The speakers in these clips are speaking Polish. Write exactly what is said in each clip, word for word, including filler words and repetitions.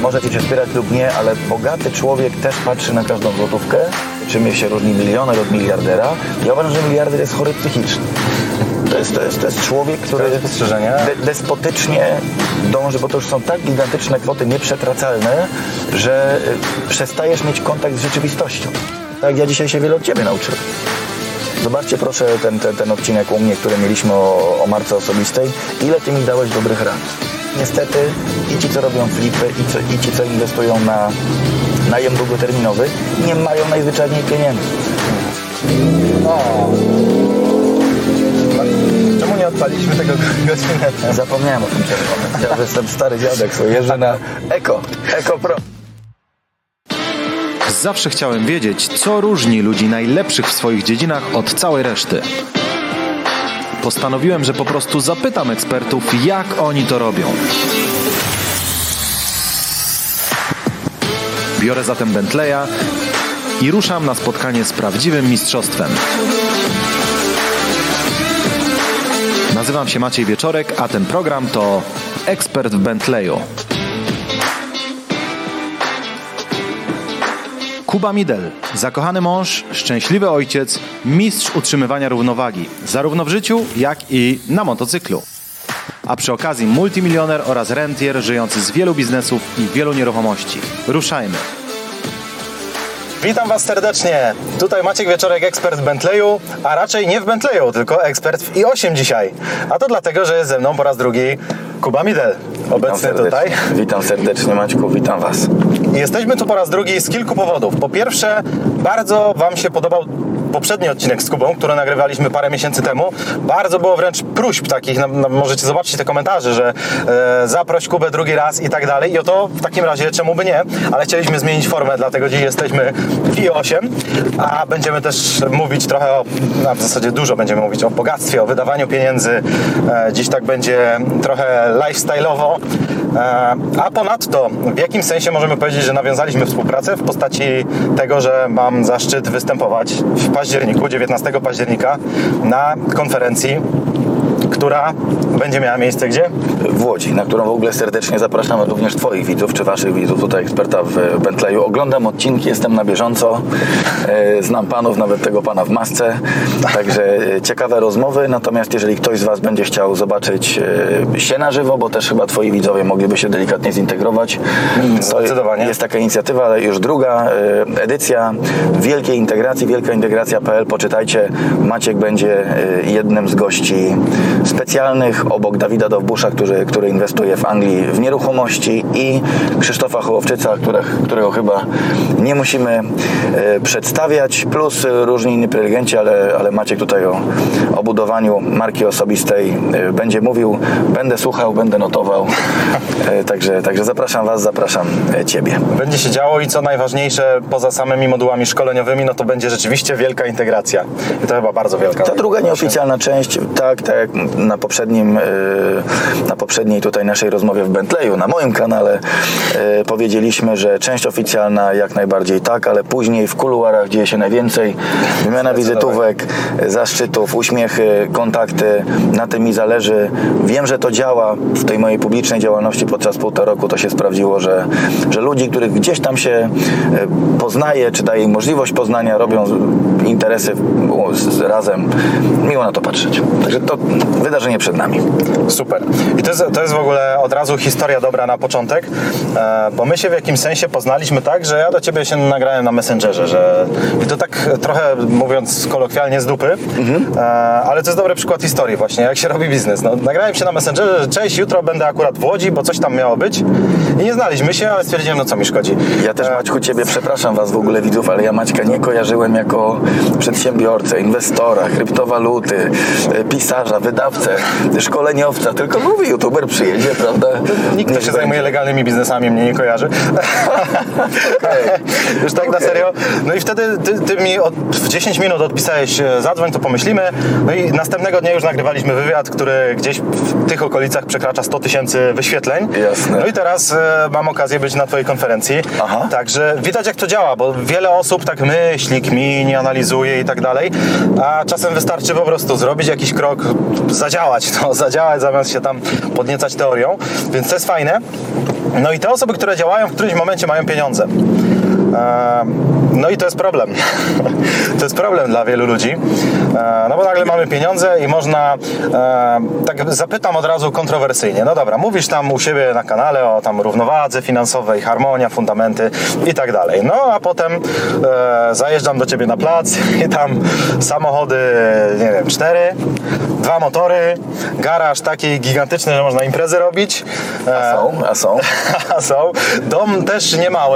możecie się wspierać lub nie, ale bogaty człowiek też patrzy na każdą złotówkę, czym się różni milioner od miliardera. Ja uważam, że miliarder jest chory psychicznie. To jest, to jest, to jest człowiek, który de- despotycznie dąży, bo to już są tak gigantyczne kwoty nieprzetracalne, że y, przestajesz mieć kontakt z rzeczywistością. Tak, ja dzisiaj się wiele od Ciebie nauczyłem. Zobaczcie proszę ten, ten, ten odcinek u mnie, który mieliśmy o, o marce osobistej. Ile Ty mi dałeś dobrych rad. Niestety i ci, co robią flipy, i, co, i ci, co inwestują na najem długoterminowy, nie mają najzwyczajniej pieniędzy. O. Czemu nie odpaliliśmy tego godzinę? Zapomniałem o tym czerwonym. Ja jestem stary dziadek, so jeżdżę na Eko, Eko Pro. Zawsze chciałem wiedzieć, co różni ludzi najlepszych w swoich dziedzinach od całej reszty. Postanowiłem, że po prostu zapytam ekspertów, jak oni to robią. Biorę zatem Bentleya i ruszam na spotkanie z prawdziwym mistrzostwem. Nazywam się Maciej Wieczorek, a ten program to Ekspert w Bentleyu. Kuba Midel, zakochany mąż, szczęśliwy ojciec, mistrz utrzymywania równowagi, zarówno w życiu, jak i na motocyklu. A przy okazji multimilioner oraz rentier żyjący z wielu biznesów i wielu nieruchomości. Ruszajmy! Witam Was serdecznie. Tutaj Maciek Wieczorek, ekspert w Bentleyu, a raczej nie w Bentleyu, tylko ekspert w i osiem dzisiaj. A to dlatego, że jest ze mną po raz drugi Kuba Midel, obecny tutaj. Witam serdecznie, Maćku, witam Was. I jesteśmy tu po raz drugi z kilku powodów. Po pierwsze, bardzo Wam się podobał poprzedni odcinek z Kubą, który nagrywaliśmy parę miesięcy temu. Bardzo było wręcz próśb takich, no, no, możecie zobaczyć te komentarze, że e, zaproś Kubę drugi raz i tak dalej. I o to w takim razie czemu by nie, ale chcieliśmy zmienić formę, dlatego dziś jesteśmy w i osiem, a będziemy też mówić trochę o, a w zasadzie dużo będziemy mówić o bogactwie, o wydawaniu pieniędzy. E, dziś tak będzie trochę lifestyle'owo. E, a ponadto w jakimś sensie możemy powiedzieć, że nawiązaliśmy współpracę w postaci tego, że mam zaszczyt występować w październiku, dziewiętnastego października na konferencji, która będzie miała miejsce gdzie? W Łodzi, na którą w ogóle serdecznie zapraszamy również Twoich widzów, czy Waszych widzów, tutaj eksperta w Bentleyu. Oglądam odcinki, jestem na bieżąco, znam panów, nawet tego pana w masce, także ciekawe rozmowy, natomiast jeżeli ktoś z Was będzie chciał zobaczyć się na żywo, bo też chyba Twoi widzowie mogliby się delikatnie zintegrować, zdecydowanie. Jest taka inicjatywa, ale już druga edycja Wielkiej Integracji, wielka integracja kropka p l, poczytajcie, Maciek będzie jednym z gości specjalnych obok Dawida Dowbusza, który, który inwestuje w Anglii w nieruchomości, i Krzysztofa Hołowczyca, których, którego chyba nie musimy e, przedstawiać, plus różni inni prelegenci, ale, ale Maciek tutaj o, o budowaniu marki osobistej e, będzie mówił, będę słuchał, będę notował, e, także, także zapraszam Was, zapraszam Ciebie. Będzie się działo i co najważniejsze, poza samymi modułami szkoleniowymi, no to będzie rzeczywiście wielka integracja i to chyba bardzo wielka. Ta druga nieoficjalna część, tak, tak jak na poprzednim, na poprzedniej tutaj naszej rozmowie w Bentleyu, na moim kanale powiedzieliśmy, że część oficjalna jak najbardziej tak, ale później w kuluarach dzieje się najwięcej. Wymiana wizytówek, zaszczytów, uśmiechy, kontakty, na tym mi zależy. Wiem, że to działa w tej mojej publicznej działalności podczas półtora roku, to się sprawdziło, że, że ludzi, których gdzieś tam się poznaje, czy daje im możliwość poznania, robią interesy razem, miło na to patrzeć. Także to wydarzenie przed nami. Super. I to jest, to jest w ogóle od razu historia dobra na początek, e, bo my się w jakimś sensie poznaliśmy tak, że ja do Ciebie się nagrałem na Messengerze, że i to tak trochę, mówiąc kolokwialnie, z dupy, mhm. e, ale to jest dobry przykład historii właśnie, jak się robi biznes. No, nagrałem się na Messengerze, że cześć, jutro będę akurat w Łodzi, bo coś tam miało być i nie znaliśmy się, ale stwierdziłem, no co mi szkodzi. Ja też, Maćku, Ciebie, przepraszam Was w ogóle widzów, ale ja Maćka nie kojarzyłem jako przedsiębiorcę, inwestora, kryptowaluty, pisarza, wydawcę, szkoleniowca, tylko mówi, youtuber przyjedzie, prawda? Nikt, kto się będzie. zajmuje legalnymi biznesami, mnie nie kojarzy. Okay. Już tak okay. Na serio. No i wtedy ty, ty mi od, w dziesięć minut odpisałeś, zadzwoń, to pomyślimy. No i następnego dnia już nagrywaliśmy wywiad, który gdzieś w tych okolicach przekracza sto tysięcy wyświetleń. Jasne. No i teraz e, mam okazję być na Twojej konferencji. Aha. Także widać, jak to działa, bo wiele osób tak myśli, kmini, analizuje i tak dalej, a czasem wystarczy po prostu zrobić jakiś krok, zadziałać, no, zadziałać zamiast się tam podniecać podniecać teorią, więc to jest fajne. No i te osoby, które działają, w którymś momencie mają pieniądze. No i to jest problem. To jest problem dla wielu ludzi. No bo nagle mamy pieniądze i można, tak zapytam od razu kontrowersyjnie, no dobra, mówisz tam u siebie na kanale o tam równowadze finansowej, harmonia, fundamenty i tak dalej. No a potem zajeżdżam do ciebie na plac i tam samochody, nie wiem, cztery, dwa motory, garaż taki gigantyczny, że można imprezy robić. A są, a są. A są. Dom też niemały,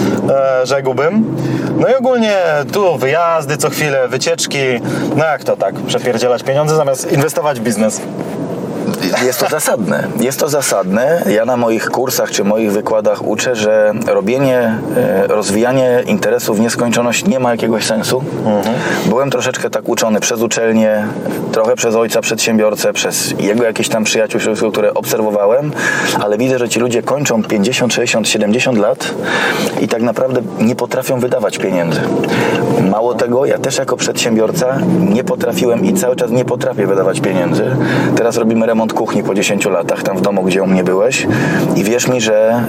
rzekłbym. No i ogólnie tu wyjazdy co chwilę, wycieczki. No jak to tak? Przepierdzielać pieniądze zamiast inwestować w biznes. Jest to zasadne. Jest to zasadne. Ja na moich kursach czy moich wykładach uczę, że robienie, rozwijanie interesów w nieskończoność nie ma jakiegoś sensu. Mhm. Byłem troszeczkę tak uczony przez uczelnię, trochę przez ojca przedsiębiorcę, przez jego jakieś tam przyjaciół, które obserwowałem, ale widzę, że ci ludzie kończą pięćdziesiąt, sześćdziesiąt, siedemdziesiąt lat i tak naprawdę nie potrafią wydawać pieniędzy. Mało tego, ja też jako przedsiębiorca nie potrafiłem i cały czas nie potrafię wydawać pieniędzy. Teraz robimy remont kuchni po dziesięciu latach, tam w domu, gdzie u mnie byłeś i wierz mi, że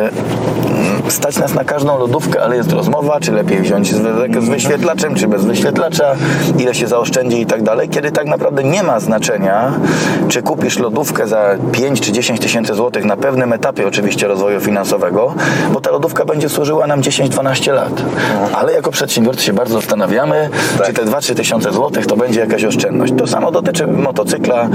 yy, stać nas na każdą lodówkę, ale jest rozmowa, czy lepiej wziąć z, z wyświetlaczem, czy bez wyświetlacza, ile się zaoszczędzi i tak dalej, kiedy tak naprawdę nie ma znaczenia, czy kupisz lodówkę za pięć czy dziesięć tysięcy złotych na pewnym etapie oczywiście rozwoju finansowego, bo ta lodówka będzie służyła nam dziesięć dwanaście lat. Ale jako przedsiębiorcy się bardzo zastanawiamy, tak. czy te dwa trzy tysiące złotych to będzie jakaś oszczędność. To samo dotyczy motocykla.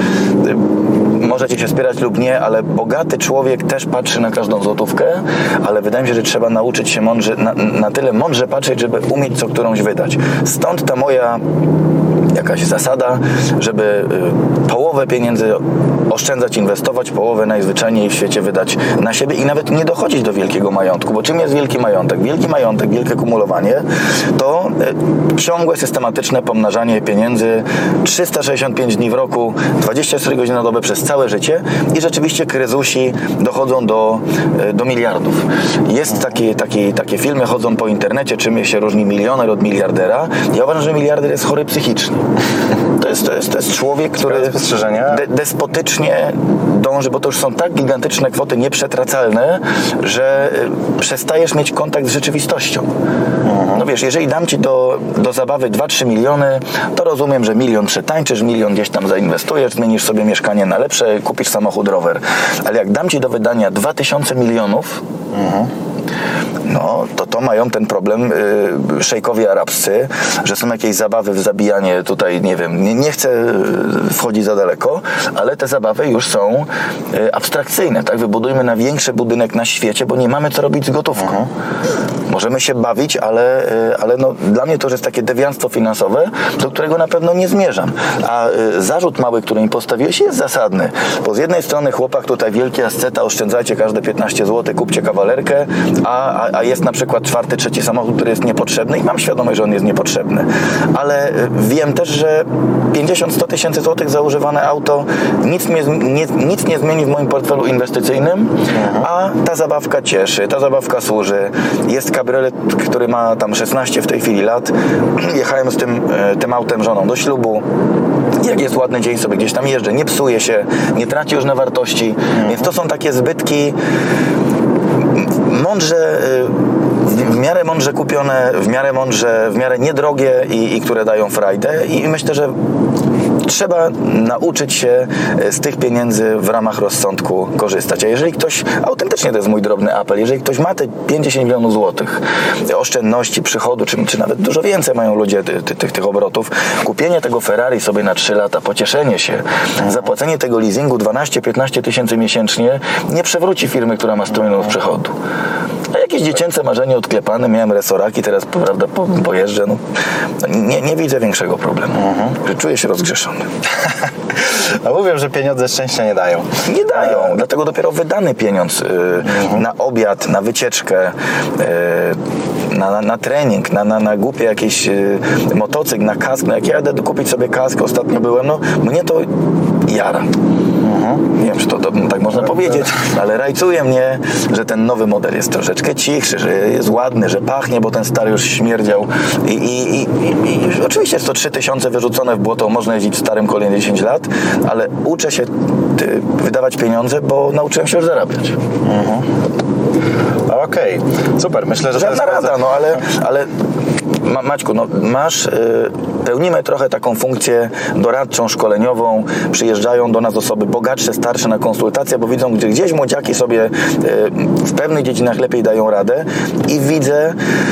Możecie się spierać lub nie, ale bogaty człowiek też patrzy na każdą złotówkę, ale wydaje mi się, że trzeba nauczyć się mądrze, na, na tyle mądrze patrzeć, żeby umieć co którąś wydać. Stąd ta moja jakaś zasada, żeby połowę pieniędzy oszczędzać, inwestować, połowę najzwyczajniej w świecie wydać na siebie i nawet nie dochodzić do wielkiego majątku, bo czym jest wielki majątek? Wielki majątek, wielkie kumulowanie to ciągłe, systematyczne pomnażanie pieniędzy trzysta sześćdziesiąt pięć dni w roku, dwadzieścia cztery godziny na dobę przez całe życie i rzeczywiście kryzusi dochodzą do, do miliardów. Jest takie, takie, takie filmy, chodzą po internecie, czym się różni milioner od miliardera. Ja uważam, że miliarder jest chory psychicznie. To jest, to jest, to jest człowiek, który de, despotycznie dąży, bo to już są tak gigantyczne kwoty nieprzetracalne, że przestajesz mieć kontakt z rzeczywistością. No wiesz, jeżeli dam ci do, do zabawy dwa trzy miliony, to rozumiem, że milion przetańczysz, milion gdzieś tam zainwestujesz, zmienisz sobie mieszkanie na lepsze, kupisz samochód, rower. Ale jak dam ci do wydania dwa tysiące milionów, mhm. no to to mają ten problem yy, szejkowie arabscy, że są jakieś zabawy w zabijanie tutaj, nie wiem, nie, nie chcę wchodzić za daleko, ale te zabawy już są yy, abstrakcyjne, tak? Wybudujmy największy budynek na świecie, bo nie mamy co robić z gotówką. Mhm. Możemy się bawić, ale, yy, ale no, dla mnie to już jest takie dewiantstwo finansowe, do którego na pewno nie zmierzam. A yy, zarzut mały, który mi postawiłeś, jest zasadny, bo z jednej strony chłopak tutaj wielki asceta, oszczędzajcie każde piętnaście złotych, kupcie kawalerkę, a, a, a jest na przykład czwarty, trzeci samochód, który jest niepotrzebny i mam świadomość, że on jest niepotrzebny. Ale wiem też, że pięćdziesiąt sto tysięcy złotych za używane auto nic, mnie, nie, nic nie zmieni w moim portfelu inwestycyjnym, a ta zabawka cieszy, ta zabawka służy. Jest kabriolet, który ma tam szesnaście w tej chwili lat. Jechałem z tym, tym autem żoną do ślubu. Jak jest ładny dzień, sobie gdzieś tam jeżdżę, nie psuje się, nie traci już na wartości. Więc to są takie zbytki mądrze, w miarę mądrze kupione, w miarę mądrze, w miarę niedrogie i, i które dają frajdę i myślę, że trzeba nauczyć się z tych pieniędzy w ramach rozsądku korzystać. A jeżeli ktoś, autentycznie to jest mój drobny apel, jeżeli ktoś ma te pięćdziesiąt milionów złotych oszczędności, przychodu, czy, czy nawet dużo więcej mają ludzie tych, tych, tych obrotów, kupienie tego Ferrari sobie na trzy lata, pocieszenie się, zapłacenie tego leasingu dwanaście piętnaście tysięcy miesięcznie nie przewróci firmy, która ma sto milionów przychodu. A jakieś dziecięce marzenie odklepane, miałem resoraki, teraz prawda, po, pojeżdżę, no, nie, nie widzę większego problemu. Mhm. Czuję się rozgrzeszony. A mówię, że pieniądze szczęścia nie dają. Nie dają, e... dlatego dopiero wydany pieniądz y, mhm. na obiad, na wycieczkę, y, na, na, na trening, na, na, na głupie jakieś y, motocykl, na kask. No jak ja jadę kupić sobie kask, ostatnio byłem, no mnie to jara. Nie wiem, czy to, to tak można powiedzieć, ale rajcuje mnie, że ten nowy model jest troszeczkę cichszy, że jest ładny, że pachnie, bo ten stary już śmierdział. I, i, i, i, i oczywiście jest to trzy tysiące wyrzucone w błoto, można jeździć w starym kolejne dziesięć lat, ale uczę się ty, wydawać pieniądze, bo nauczyłem się już zarabiać. Mhm. Okej, okay. Super, myślę, że Żadna to jest rada, no ale, ale Ma, Maćku, no masz, y, pełnimy trochę taką funkcję doradczą, szkoleniową, przyjeżdżają do nas osoby bogatsze, starsze na konsultacje, bo widzą, gdzie gdzieś młodziaki sobie y, w pewnych dziedzinach lepiej dają radę i widzę,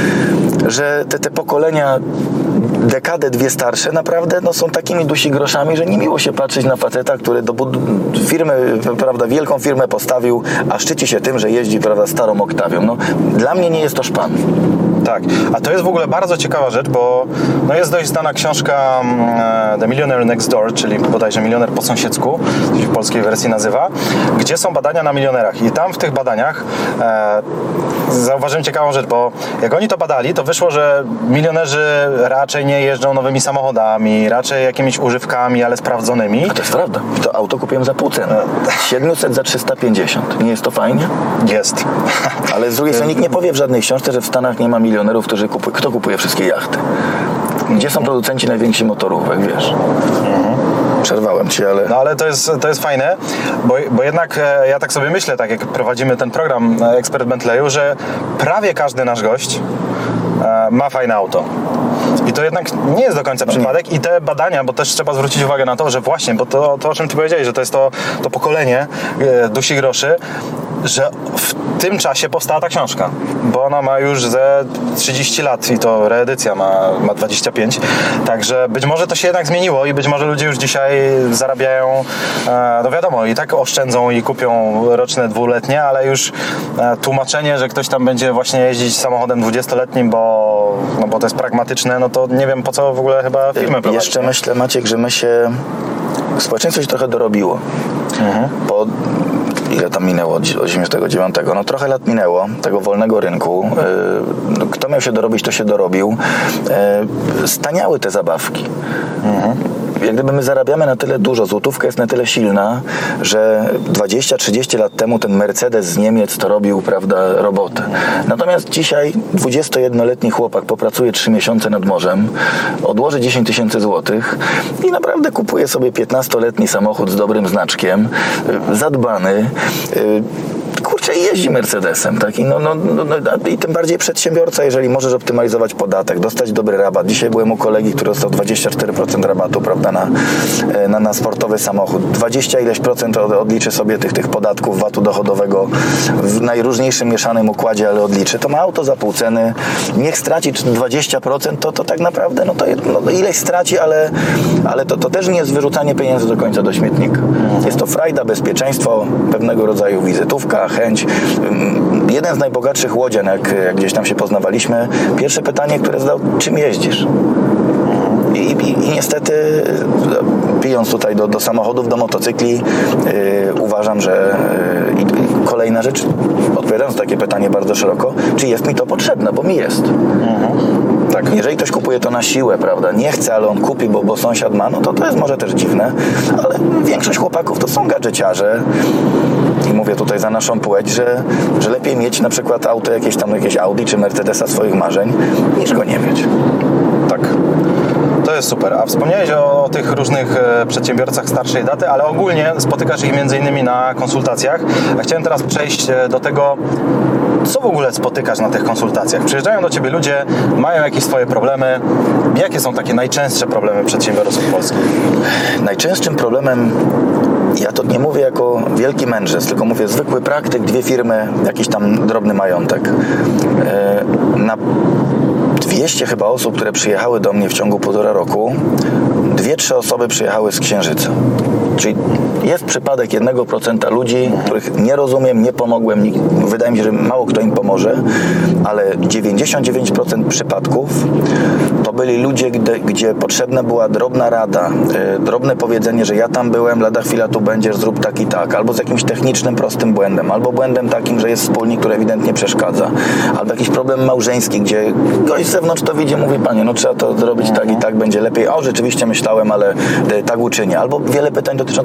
że te, te pokolenia dekadę, dwie starsze naprawdę no, są takimi dusi groszami, że nie miło się patrzeć na faceta, który do bud- firmy, prawda, wielką firmę postawił, a szczyci się tym, że jeździ, prawda, starą Oktawią. No, dla mnie nie jest to szpan. Tak, a to jest w ogóle bardzo ciekawa rzecz, bo no jest dość znana książka um, The Millionaire Next Door, czyli bodajże Milioner po sąsiedzku, to się w polskiej wersji nazywa, gdzie są badania na milionerach i tam w tych badaniach e, zauważyłem ciekawą rzecz, bo jak oni to badali, to wyszło, że milionerzy raczej nie jeżdżą nowymi samochodami, raczej jakimiś używkami, ale sprawdzonymi. A to jest prawda. To auto kupiłem za pół ceny. siedemset za trzysta pięćdziesiąt. Nie jest to fajnie? Jest. Ale z drugiej strony nikt nie powie w żadnej książce, że w Stanach nie ma milionerów, którzy kupują. Kto kupuje wszystkie jachty? Gdzie są producenci największych motorówek, wiesz? Mhm. Przerwałem Cię, ale... No ale to jest, to jest fajne, bo, bo jednak e, ja tak sobie myślę, tak jak prowadzimy ten program e, Ekspert Bentleyu, że prawie każdy nasz gość e, ma fajne auto. I to jednak nie jest do końca przypadek i te badania, bo też trzeba zwrócić uwagę na to, że właśnie, bo to, to o czym Ty powiedziałeś, że to jest to, to pokolenie e, dusi groszy, że w tym czasie powstała ta książka, bo ona ma już ze trzydzieści lat i to reedycja ma, ma dwadzieścia pięć, także być może to się jednak zmieniło i być może ludzie już dzisiaj zarabiają, e, no wiadomo, i tak oszczędzą i kupią roczne, dwuletnie, ale już e, tłumaczenie, że ktoś tam będzie właśnie jeździć samochodem dwudziestoletnim, bo, no bo to jest pragmatyczne, no to nie wiem po co w ogóle chyba firmy prowadzić. Jeszcze myślę, Maciek, że my się... Społeczeństwo się trochę dorobiło. Mhm. Po... Ile tam minęło od osiemdziesiątego dziewiątego? No trochę lat minęło tego wolnego rynku. Kto miał się dorobić, to się dorobił. Staniały te zabawki. Mhm. Jak gdyby my zarabiamy na tyle dużo, złotówka jest na tyle silna, że dwadzieścia trzydzieści lat temu ten Mercedes z Niemiec to robił, prawda, robotę. Natomiast dzisiaj dwudziestojednoletni chłopak popracuje trzy miesiące nad morzem, odłoży dziesięć tysięcy złotych i naprawdę kupuje sobie piętnastoletni samochód z dobrym znaczkiem, zadbany, kurczę, jeździ Mercedesem, tak? I, no, no, no, i tym bardziej przedsiębiorca, jeżeli możesz optymalizować podatek, dostać dobry rabat. Dzisiaj byłem u kolegi, który dostał dwadzieścia cztery procent rabatu, prawda, na, na, na sportowy samochód. dwadzieścia ileś procent odliczy sobie tych, tych podatków vatu dochodowego w najróżniejszym mieszanym układzie, ale odliczy. To ma auto za pół ceny. Niech straci dwadzieścia procent, to, to tak naprawdę, no to no, ileś straci, ale, ale to, to też nie jest wyrzucanie pieniędzy do końca do śmietnika. Jest to frajda, bezpieczeństwo, pewnego rodzaju wizytówka, chęć. Jeden z najbogatszych łodzian, jak, jak gdzieś tam się poznawaliśmy, pierwsze pytanie, które zadał, czym jeździsz? I, i, i niestety, pijąc tutaj do, do samochodów, do motocykli, yy, uważam, że yy, i kolejna rzecz, odpowiadając na takie pytanie bardzo szeroko, czy jest mi to potrzebne, bo mi jest. Mhm. Tak, jeżeli ktoś kupuje to na siłę, prawda, nie chce, ale on kupi, bo, bo sąsiad ma, no to to jest może też dziwne, ale większość chłopaków to są gadżeciarze i mówię tutaj za naszą płeć, że, że lepiej mieć na przykład auto jakieś tam, jakieś Audi czy Mercedesa swoich marzeń, niż go nie mieć. Tak. To jest super. A wspomniałeś o, o tych różnych e, przedsiębiorcach starszej daty, ale ogólnie spotykasz ich między innymi na konsultacjach. A chciałem teraz przejść e, do tego, co w ogóle spotykasz na tych konsultacjach. Przyjeżdżają do Ciebie ludzie, mają jakieś swoje problemy. Jakie są takie najczęstsze problemy przedsiębiorców polskich? Najczęstszym problemem, ja to nie mówię jako wielki mędrzec, tylko mówię zwykły praktyk, dwie firmy, jakiś tam drobny majątek. E, na dwieście chyba osób, które przyjechały do mnie w ciągu półtora roku, dwie, trzy osoby przyjechały z Księżyca. Czyli jest przypadek jednego procenta ludzi, których nie rozumiem, nie pomogłem, wydaje mi się, że mało kto im pomoże, ale dziewięćdziesiąt dziewięć procent przypadków to byli ludzie, gdzie, gdzie potrzebna była drobna rada, yy, drobne powiedzenie, że ja tam byłem, lada chwila tu będziesz, zrób tak i tak, albo z jakimś technicznym, prostym błędem, albo błędem takim, że jest wspólnik, który ewidentnie przeszkadza, albo jakiś problem małżeński, gdzie gość z zewnątrz to widzi, mówi, panie, no trzeba to zrobić tak i tak, będzie lepiej. O, rzeczywiście myślałem, ale yy, tak uczynię. Albo wiele pytań dotyczących nieruchomości,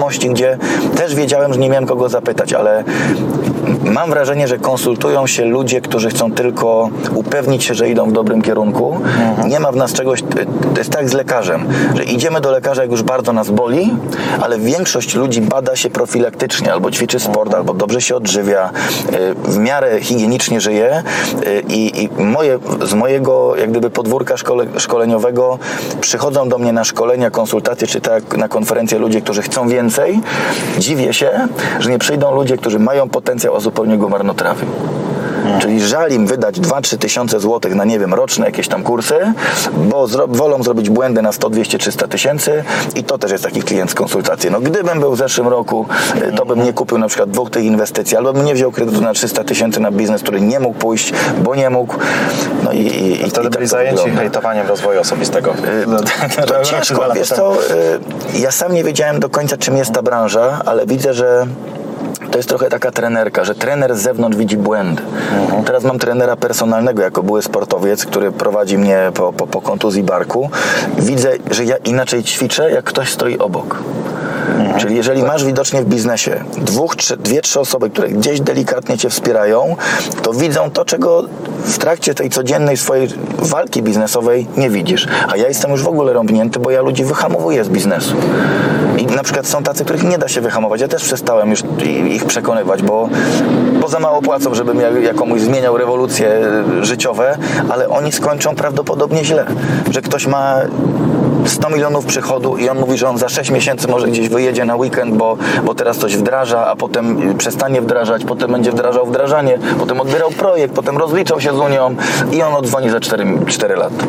znajomości, gdzie też wiedziałem, że nie miałem kogo zapytać, ale mam wrażenie, że konsultują się ludzie, którzy chcą tylko upewnić się, że idą w dobrym kierunku. Mhm. Nie ma w nas czegoś, to jest tak z lekarzem, że idziemy do lekarza, jak już bardzo nas boli, ale większość ludzi bada się profilaktycznie, albo ćwiczy sport, mhm. albo dobrze się odżywia, w miarę higienicznie żyje i, i moje, z mojego jak gdyby podwórka szkole, szkoleniowego przychodzą do mnie na szkolenia, konsultacje, czy tak na konferencje ludzie, którzy chcą więcej. Dziwię się, że nie przyjdą ludzie, którzy mają potencjał, a zupełnie go marnotrawią. Hmm. Czyli żal im wydać dwa trzy tysiące złotych na, nie wiem, roczne jakieś tam kursy, bo zro- wolą zrobić błędy na sto, dwieście, trzysta tysięcy i to też jest taki klient z konsultacji. No gdybym był w zeszłym roku, to bym nie kupił na przykład dwóch tych inwestycji, albo bym nie wziął kredytu na trzysta tysięcy na biznes, który nie mógł pójść, bo nie mógł. No i, i, i wtedy i byli tak zajęci wygląda. hejtowaniem rozwoju osobistego. Yy, to ciężko, wiesz co, yy, ja sam nie wiedziałem do końca, czym jest ta branża, ale widzę, że to jest trochę taka trenerka, że trener z zewnątrz widzi błędy. Mhm. Teraz mam trenera personalnego jako były sportowiec, który prowadzi mnie po, po, po kontuzji barku. Widzę, że ja inaczej ćwiczę, jak ktoś stoi obok. Mhm. Czyli jeżeli tak. masz widocznie w biznesie dwóch, trzy, dwie, trzy osoby, które gdzieś delikatnie cię wspierają, to widzą to, czego w trakcie tej codziennej swojej walki biznesowej nie widzisz. A ja jestem już w ogóle rąbnięty, bo ja ludzi wyhamowuję z biznesu. I na przykład są tacy, których nie da się wyhamować. Ja też przestałem już ich przekonywać, bo, bo za mało płacą, żebym ja, ja komuś zmieniał rewolucje życiowe, ale oni skończą prawdopodobnie źle. Że ktoś ma sto milionów przychodu i on mówi, że on za sześć miesięcy może gdzieś wyjedzie na weekend, bo, bo teraz coś wdraża, a potem przestanie wdrażać, potem będzie wdrażał wdrażanie, potem odbierał projekt, potem rozliczał się z Unią i on odzwoni za cztery lata.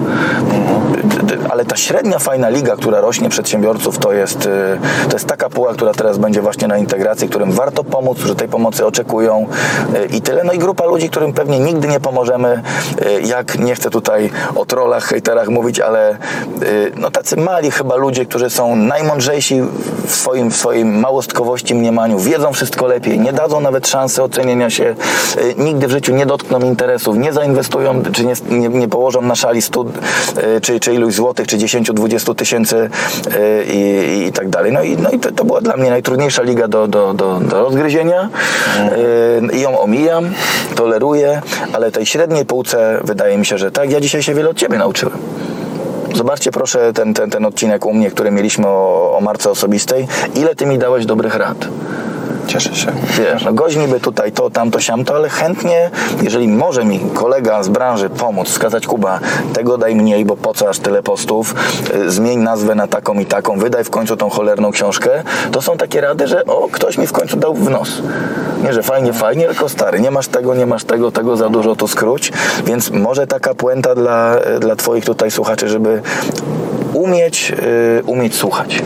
Ale ta średnia fajna liga, która rośnie przedsiębiorców, to jest, to jest taka puła, która teraz będzie właśnie na integracji, którym warto pomóc, że tej pomocy oczekują i tyle. No i grupa ludzi, którym pewnie nigdy nie pomożemy, jak nie chcę tutaj o trollach, hejterach mówić, ale no tacy mali chyba ludzie, którzy są najmądrzejsi w swoim, w swojej małostkowości, mniemaniu, wiedzą wszystko lepiej, nie dadzą nawet szansy ocenienia się, nigdy w życiu nie dotkną interesów, nie zainwestują, czy nie, nie, nie położą na szali stu, czy, czy iluś złotych, czy dziesięć, dwadzieścia tysięcy i, i tak dalej. No i, no i to, to była dla mnie najtrudniejsza liga do, do, do, do rozgryzienia. I ją omijam, toleruję, ale tej średniej półce wydaje mi się, że tak. Ja dzisiaj się wiele od ciebie nauczyłem. Zobaczcie proszę ten, ten, ten odcinek u mnie, który mieliśmy o, o marce osobistej. Ile ty mi dałeś dobrych rad? Cieszę się. Wiesz, no gość niby tutaj to, tamto, siamto, ale chętnie, jeżeli może mi kolega z branży pomóc, wskazać Kuba, tego daj mniej, bo po co aż tyle postów, yy, zmień nazwę na taką i taką, wydaj w końcu tą cholerną książkę, to są takie rady, że o, ktoś mi w końcu dał w nos. Nie, że fajnie, fajnie, tylko stary, nie masz tego, nie masz tego, tego za dużo, to skróć, więc może taka puenta dla, dla twoich tutaj słuchaczy, żeby umieć, yy, umieć słuchać.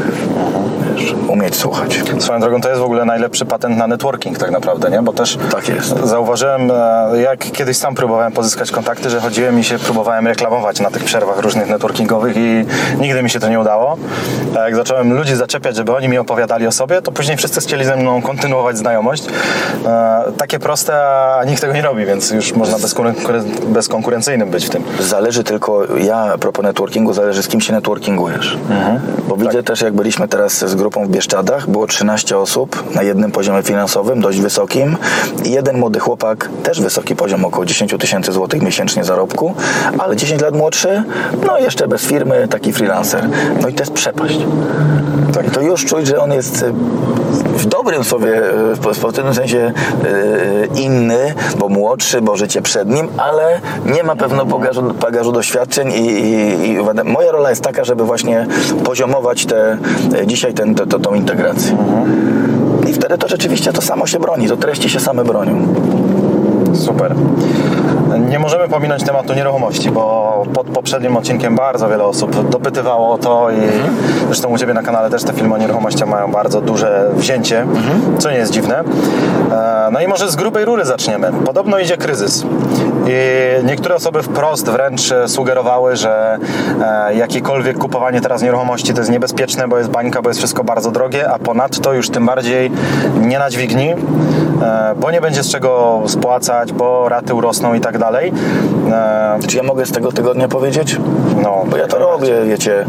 Umieć słuchać. Swoją drogą to jest w ogóle najlepszy patent na networking tak naprawdę, nie? Bo też tak jest. Zauważyłem, jak kiedyś sam próbowałem pozyskać kontakty, że chodziłem i się próbowałem reklamować na tych przerwach różnych networkingowych i nigdy mi się to nie udało. A jak zacząłem ludzi zaczepiać, żeby oni mi opowiadali o sobie, to później wszyscy chcieli ze mną kontynuować znajomość. E, takie proste, a nikt tego nie robi, więc już można bezkonkuren- bezkonkurencyjnym być w tym. Zależy tylko, ja a propos networkingu, zależy z kim się networkingujesz. Mhm. Bo widzę tak. też, jak byliśmy teraz z grupą w Bieszczadach, było trzynaście osób na jednym poziomie finansowym, dość wysokim i jeden młody chłopak, też wysoki poziom, około dziesięć tysięcy złotych miesięcznie zarobku, ale dziesięć lat młodszy, no jeszcze bez firmy, taki freelancer. No i to jest przepaść. Tak. I to już czuć, że on jest w dobrym sobie, w pewnym sensie inny, bo młodszy, bo życie przed nim, ale nie ma pewno bagażu, bagażu doświadczeń i, i, i moja rola jest taka, żeby właśnie poziomować te, dzisiaj ten, te, to, tą integrację. Mhm. I wtedy to rzeczywiście to samo się broni, to treści się same bronią. Super. Nie możemy pominąć tematu nieruchomości, bo pod poprzednim odcinkiem bardzo wiele osób dopytywało o to i mhm. zresztą u Ciebie na kanale też te filmy o nieruchomościach mają bardzo duże wzięcie, mhm. co nie jest dziwne. No i może z grubej rury zaczniemy. Podobno idzie kryzys i niektóre osoby wprost wręcz sugerowały, że jakiekolwiek kupowanie teraz nieruchomości to jest niebezpieczne, bo jest bańka, bo jest wszystko bardzo drogie, a ponadto już tym bardziej nie na dźwigni, bo nie będzie z czego spłacać, bo raty urosną i tak tak dalej. E, Czy ja mogę z tego tygodnia powiedzieć? no, Bo ja to robię, wiecie.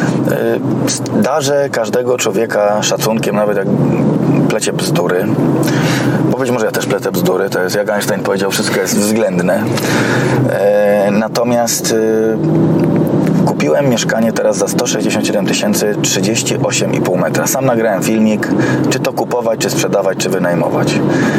Yy, Darzę każdego człowieka szacunkiem, nawet jak plecie bzdury. Bo być może ja też pletę bzdury, to jest, jak Einstein powiedział, wszystko jest względne. Yy, natomiast yy, kupiłem mieszkanie teraz za sto sześćdziesiąt siedem tysięcy, trzydzieści osiem i pół metra. Sam nagrałem filmik, czy to kupować, czy sprzedawać, czy wynajmować.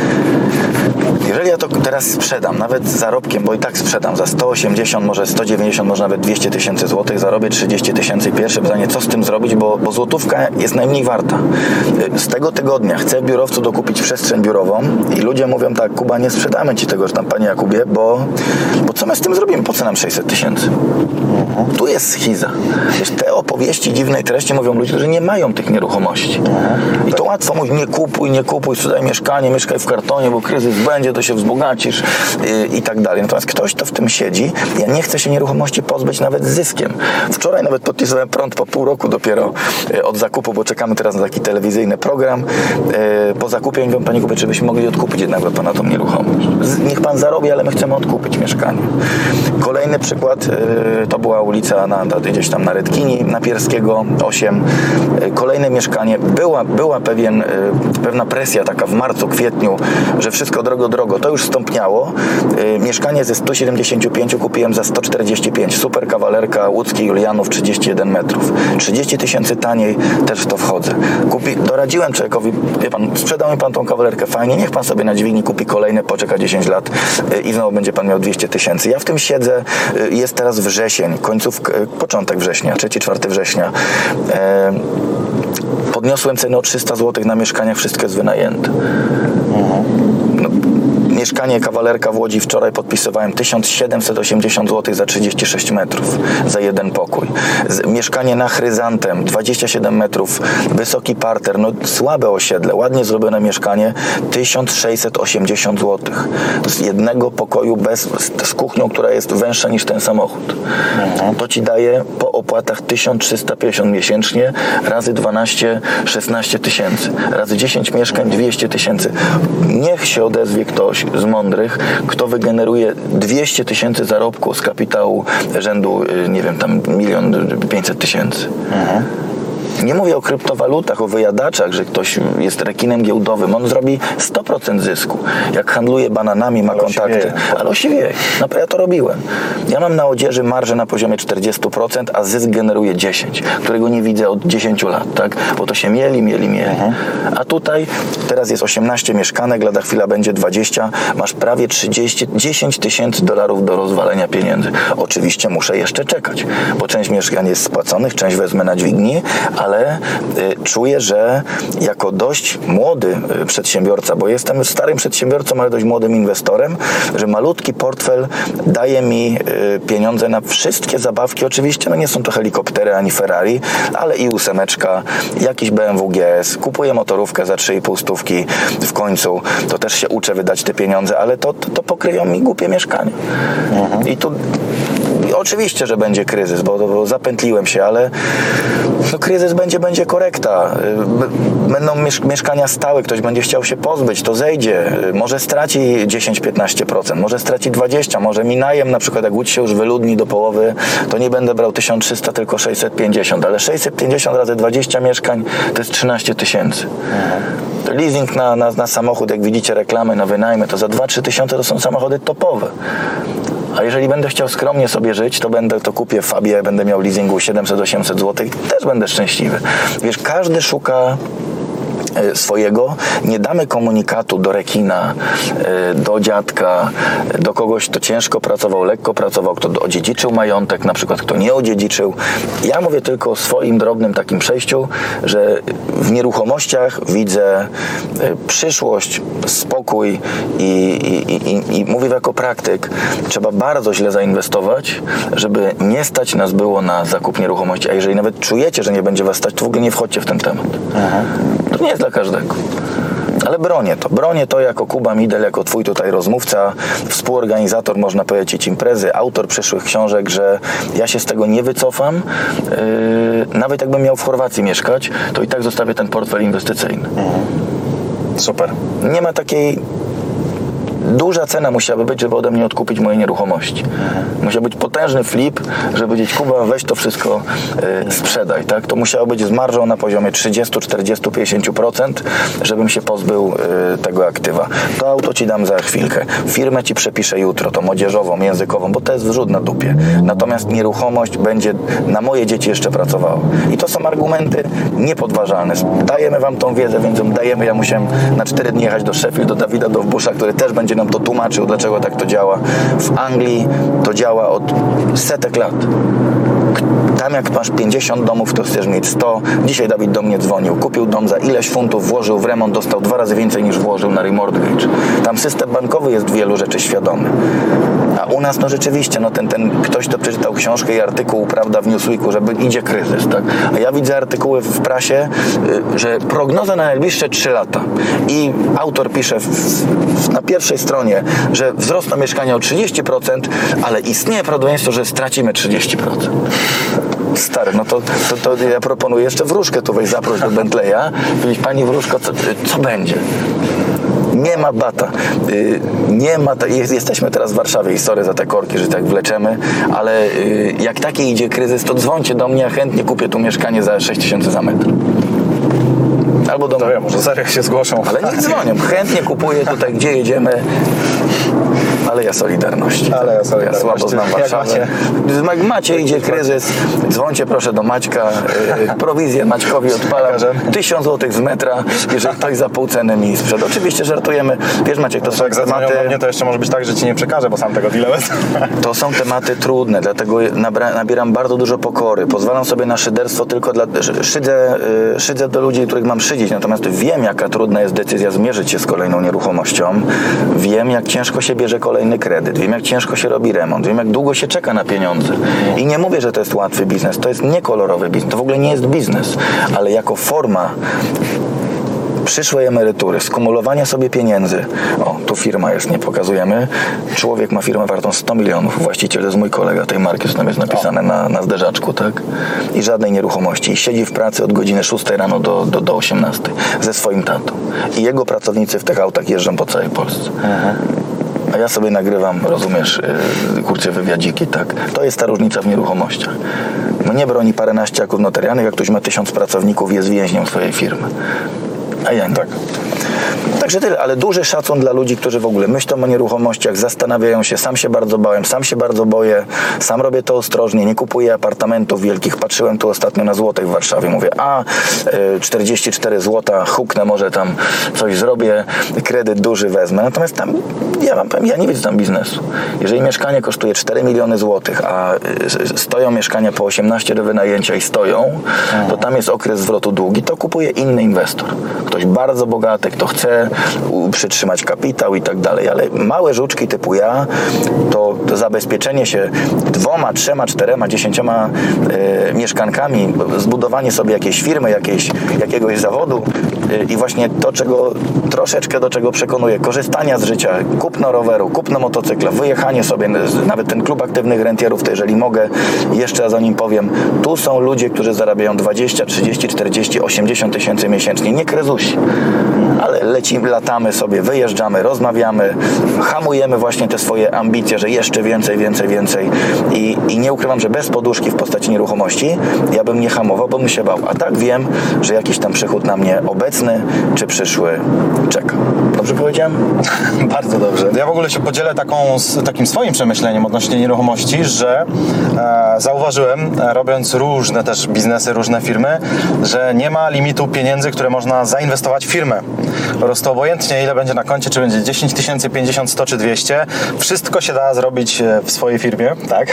Jeżeli ja to teraz sprzedam, nawet z zarobkiem, bo i tak sprzedam za sto osiemdziesiąt, może sto dziewięćdziesiąt, może nawet dwieście tysięcy złotych, zarobię trzydzieści tysięcy i pierwsze pytanie, co z tym zrobić, bo, bo złotówka jest najmniej warta. Z tego tygodnia chcę w biurowcu dokupić przestrzeń biurową i ludzie mówią tak, Kuba, nie sprzedamy ci tego, że tam, panie Jakubie, bo, bo co my z tym zrobimy? Po co nam sześćset tysięcy? Tu jest schiza. Wiesz, te opowieści dziwnej treści mówią ludzie, że nie mają tych nieruchomości. I to łatwo mówić, nie kupuj, nie kupuj, sprzedaj mieszkanie, mieszkaj w kartonie, bo kryzys będzie, to się wzbogacisz i, i tak dalej. Natomiast ktoś, kto w tym siedzi, ja nie chcę się nieruchomości pozbyć nawet z zyskiem. Wczoraj nawet podpisałem prąd po pół roku dopiero od zakupu, bo czekamy teraz na taki telewizyjny program. Po zakupie mówią, panie Kubie, czy byśmy mogli odkupić jednak dla pana tą nieruchomość. Niech pan zarobi, ale my chcemy odkupić mieszkanie. Kolejny przykład, to była ulica na, gdzieś tam na Redkini, na Pierskiego osiem. Kolejne mieszkanie, była, była pewien, pewna presja taka w marcu, kwietniu, że wszystko drogo, drogo. To już stąpniało. Mieszkanie ze sto siedemdziesiąt pięć kupiłem za sto czterdzieści pięć. Super kawalerka, Łódzki Julianów, trzydzieści jeden metrów. trzydzieści tysięcy taniej, też w to wchodzę. Kupi, doradziłem człowiekowi, wie pan, sprzedał mi pan tą kawalerkę, fajnie, niech pan sobie na dźwigni kupi kolejne, poczeka dziesięć lat i znowu będzie pan miał dwieście tysięcy. Ja w tym siedzę, jest teraz wrzesień, końców, początek września, trzeci czwarty września. E, podniosłem cenę o trzysta złotych na mieszkaniach, wszystko jest wynajęte. No, mieszkanie kawalerka w Łodzi wczoraj podpisywałem tysiąc siedemset osiemdziesiąt złotych za trzydzieści sześć metrów, za jeden pokój. Z, mieszkanie na Chryzantem, dwadzieścia siedem metrów, wysoki parter, no słabe osiedle, ładnie zrobione mieszkanie, tysiąc sześćset osiemdziesiąt złotych. Z jednego pokoju bez, z, z kuchnią, która jest węższa niż ten samochód. Mhm. To ci daje po opłatach tysiąc trzysta pięćdziesiąt miesięcznie, razy dwanaście, szesnaście tysięcy, razy dziesięć mieszkań, dwieście tysięcy. Niech się odezwie ktoś z mądrych, kto wygeneruje dwieście tysięcy zarobku z kapitału rzędu, nie wiem, tam milion pięćset tysięcy. Mhm. Nie mówię o kryptowalutach, o wyjadaczach, że ktoś jest rekinem giełdowym. On zrobi sto procent zysku. Jak handluje bananami, ma ale kontakty. Osiwieje. Ale osiwieje. No ja to robiłem. Ja mam na odzieży marżę na poziomie czterdzieści procent, a zysk generuje dziesięć procent, którego nie widzę od dziesięciu lat, tak? Bo to się mieli, mieli, mieli. Mhm. A tutaj teraz jest osiemnaście mieszkanek, lada chwila będzie dwadzieścia. Masz prawie trzydzieści, dziesięć tysięcy dolarów do rozwalenia pieniędzy. Oczywiście muszę jeszcze czekać, bo część mieszkań jest spłaconych, część wezmę na dźwigni, ale y, czuję, że jako dość młody y, przedsiębiorca, bo jestem starym przedsiębiorcą, ale dość młodym inwestorem, że malutki portfel daje mi y, pieniądze na wszystkie zabawki. Oczywiście no nie są to helikoptery ani Ferrari, ale i ósemeczka, jakiś B M W G S, kupuję motorówkę za trzy i pół stówki w końcu, to też się uczę wydać te pieniądze, ale to, to, to pokryją mi głupie mieszkanie. Mhm. I tu oczywiście, że będzie kryzys, bo, bo zapętliłem się, ale no, kryzys będzie, będzie korekta. Będą miesz- mieszkania stałe, ktoś będzie chciał się pozbyć, to zejdzie. Może straci dziesięć do piętnastu procent, może straci dwadzieścia procent, może mi najem, na przykład jak Łódź się już wyludni do połowy, to nie będę brał tysiąc trzysta, tylko sześćset pięćdziesiąt, ale sześćset pięćdziesiąt razy dwadzieścia mieszkań to jest trzynaście tysięcy. To leasing na, na, na samochód, jak widzicie reklamy na wynajmy, to za dwa do trzech tysiące to są samochody topowe. A jeżeli będę chciał skromnie sobie żyć, to będę to kupię w Fabie, będę miał leasingu siedemset do osiemset złotych, też będę szczęśliwy. Wiesz, każdy szuka swojego. Nie damy komunikatu do rekina, do dziadka, do kogoś, kto ciężko pracował, lekko pracował, kto odziedziczył majątek, na przykład kto nie odziedziczył. Ja mówię tylko o swoim drobnym takim przejściu, że w nieruchomościach widzę przyszłość, spokój i, i, i, i mówię jako praktyk, trzeba bardzo źle zainwestować, żeby nie stać nas było na zakup nieruchomości, a jeżeli nawet czujecie, że nie będzie was stać, to w ogóle nie wchodźcie w ten temat. Aha. To nie jest dla każdego. Ale bronię to. Bronię to jako Kuba Midel, jako twój tutaj rozmówca, współorganizator, można powiedzieć, imprezy, autor przyszłych książek, że ja się z tego nie wycofam. Yy, nawet jakbym miał w Chorwacji mieszkać, to i tak zostawię ten portfel inwestycyjny. Mhm. Super. Nie ma takiej duża cena musiałaby być, żeby ode mnie odkupić moje nieruchomości. Musiał być potężny flip, żeby powiedzieć, Kuba, weź to wszystko y, sprzedaj, tak? To musiało być z marżą na poziomie trzydzieści, czterdzieści, pięćdziesiąt procent, żebym się pozbył y, tego aktywa. To auto ci dam za chwilkę. Firmę ci przepiszę jutro, to młodzieżową, językową, bo to jest wrzód na dupie. Natomiast nieruchomość będzie na moje dzieci jeszcze pracowała. I to są argumenty niepodważalne. Dajemy wam tą wiedzę, więc dajemy. Ja musiałem na cztery dni jechać do Sheffield, do Davida Dowbusha, który też będzie nam to tłumaczył, dlaczego tak to działa. W Anglii to działa od setek lat. Tam jak masz pięćdziesiąt domów, to chcesz mieć sto. Dzisiaj Dawid do mnie dzwonił. Kupił dom za ileś funtów, włożył w remont, dostał dwa razy więcej niż włożył na remortgage. Tam system bankowy jest wielu rzeczy świadomy. A u nas no rzeczywiście, no ten, ten ktoś, kto przeczytał książkę i artykuł, prawda, w Newsweeku, że idzie kryzys, tak? A ja widzę artykuły w prasie, że prognoza na najbliższe trzy lata. I autor pisze w, w, na pierwszej stronie, że wzrosną mieszkania o trzydzieści procent, ale istnieje prawdopodobieństwo, że stracimy trzydzieści procent. Stary, no to, to, to ja proponuję jeszcze wróżkę tu weź zaproś do Bentleya. Powiedzieć, pani wróżko, co, co będzie? Nie ma bata. Nie ma, jesteśmy teraz w Warszawie i sorry za te korki, że tak wleczemy, ale jak taki idzie kryzys, to dzwońcie do mnie, ja chętnie kupię tu mieszkanie za sześć tysięcy za metr. Albo do mnie. Może zaraz się zgłoszą. Ale niech dzwonią. Chętnie kupuję tutaj, gdzie jedziemy. Ale ja Solidarności. Ale ja Solidarności. Ja słabo znam Warszawę. Jak macie, idzie kryzys, dzwońcie proszę do Maćka. Yy, prowizję Maćkowi odpalam. Tysiąc złotych z metra, jeżeli ktoś za pół ceny mi sprzeda. Oczywiście żartujemy. Wiesz Maciek, to są jak tematy... do mnie, to jeszcze może być tak, że ci nie przekażę, bo sam tego dealem. To są tematy trudne, dlatego nabra, nabieram bardzo dużo pokory. Pozwalam sobie na szyderstwo tylko dla... Szydzę, yy, szydzę do ludzi, których mam szydzić. Natomiast wiem, jaka trudna jest decyzja zmierzyć się z kolejną nieruchomością. Wiem, jak ciężko się bierze kolejny kredyt. Wiem, jak ciężko się robi remont. Wiem, jak długo się czeka na pieniądze. I nie mówię, że to jest łatwy biznes. To jest niekolorowy biznes. To w ogóle nie jest biznes. Ale jako forma przyszłej emerytury, skumulowania sobie pieniędzy. O, tu firma jest, nie pokazujemy. Człowiek ma firmę wartą sto milionów. Właściciel to jest mój kolega tej marki, co tam jest napisane na, na zderzaczku, tak? I żadnej nieruchomości. I siedzi w pracy od godziny szóstej rano do, do, do osiemnastej ze swoim tatą. I jego pracownicy w tych autach jeżdżą po całej Polsce. Aha. A ja sobie nagrywam, rozumiesz, yy, kurczę, wywiadziki, tak? To jest ta różnica w nieruchomościach. No nie broni paręnaście aktów notarialnych, jak ktoś ma tysiąc pracowników i jest więźniem swojej firmy. A ja nie. Tak. Także tyle, ale duży szacun dla ludzi, którzy w ogóle myślą o nieruchomościach, zastanawiają się. Sam się bardzo bałem, sam się bardzo boję, sam robię to ostrożnie, nie kupuję apartamentów wielkich. Patrzyłem tu ostatnio na złotych w Warszawie, mówię, a czterdzieści cztery złota, huknę, może tam coś zrobię, kredyt duży wezmę. Natomiast tam, ja wam powiem, ja nie widzę tam biznesu. Jeżeli mieszkanie kosztuje cztery miliony złotych, a stoją mieszkania po osiemnaście do wynajęcia i stoją, to tam jest okres zwrotu długi, to kupuje inny inwestor. Ktoś bardzo bogaty, kto chce przytrzymać kapitał i tak dalej, ale małe żuczki typu ja, to, to zabezpieczenie się dwoma, trzema, czterema, dziesięcioma e, mieszkankami, zbudowanie sobie jakiejś firmy, jakiejś, jakiegoś zawodu e, i właśnie to, czego troszeczkę do czego przekonuję, korzystania z życia, kupno roweru, kupno motocykla, wyjechanie sobie, nawet ten klub aktywnych rentierów, to jeżeli mogę, jeszcze raz o nim powiem, tu są ludzie, którzy zarabiają dwadzieścia, trzydzieści, czterdzieści, osiemdziesiąt tysięcy miesięcznie, nie krezusi, ale lecimy, latamy sobie, wyjeżdżamy, rozmawiamy, hamujemy właśnie te swoje ambicje, że jeszcze więcej, więcej, więcej i, i nie ukrywam, że bez poduszki w postaci nieruchomości ja bym nie hamował, bo bym się bał, a tak wiem, że jakiś tam przychód na mnie obecny czy przyszły czeka. Dobrze powiedziałem? Bardzo dobrze. Ja w ogóle się podzielę taką, z takim swoim przemyśleniem odnośnie nieruchomości, że e, zauważyłem, e, robiąc różne też biznesy, różne firmy, że nie ma limitu pieniędzy, które można zainwestować w firmę. Po prostu obojętnie ile będzie na koncie, czy będzie dziesięć tysięcy, pięćdziesiąt, sto czy dwieście, wszystko się da zrobić w swojej firmie, tak?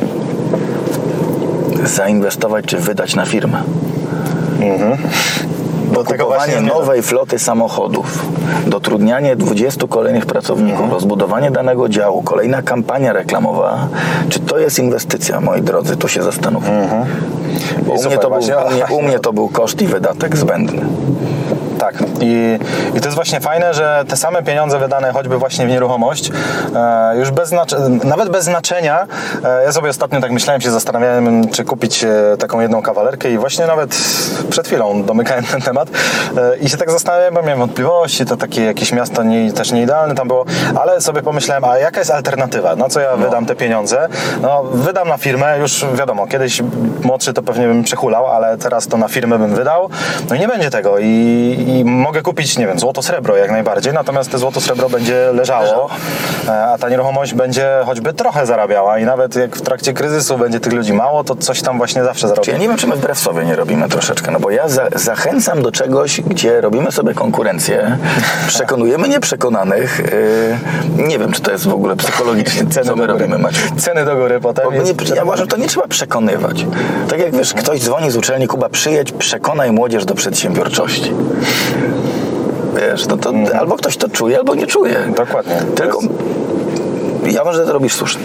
Zainwestować czy wydać na firmę. Mhm. Kupowanie nowej floty samochodów, dotrudnianie dwudziestu kolejnych pracowników, mhm. rozbudowanie danego działu, kolejna kampania reklamowa, czy to jest inwestycja, moi drodzy, tu się zastanówmy. Mhm. Bo u, mnie to był, u, mnie, u mnie to był koszt i wydatek zbędny. Tak. I, I to jest właśnie fajne, że te same pieniądze wydane choćby właśnie w nieruchomość, e, już bez znaczenia, nawet bez znaczenia, e, ja sobie ostatnio tak myślałem, się zastanawiałem, czy kupić e, taką jedną kawalerkę i właśnie nawet przed chwilą domykałem ten temat e, i się tak zastanawiałem, bo miałem wątpliwości, to takie jakieś miasto nie, też nie idealne tam było, ale sobie pomyślałem, a jaka jest alternatywa? Na co ja no. wydam te pieniądze? No, wydam na firmę, już wiadomo, kiedyś młodszy to pewnie bym przehulał, ale teraz to na firmę bym wydał, no i nie będzie tego i, i mogę kupić, nie wiem, złoto, srebro jak najbardziej, natomiast to złoto, srebro będzie leżało, a ta nieruchomość będzie choćby trochę zarabiała i nawet jak w trakcie kryzysu będzie tych ludzi mało, to coś tam właśnie zawsze zarobi. Ja nie wiem, czy my wbrew sobie nie robimy troszeczkę, no bo ja za, zachęcam do czegoś, gdzie robimy sobie konkurencję, przekonujemy nieprzekonanych, yy, nie wiem, czy to jest w ogóle psychologicznie, ceny co my robimy, Maciek. Ceny do góry potem. Bo jest... nie, ja uważam, że to nie trzeba przekonywać. Tak jak wiesz, ktoś dzwoni z uczelni, Kuba, przyjedź, przekonaj młodzież do przedsiębiorczości. Wiesz, no to mm. albo ktoś to czuje, albo nie czuje. Dokładnie. Tylko ja może, że to robisz słusznie.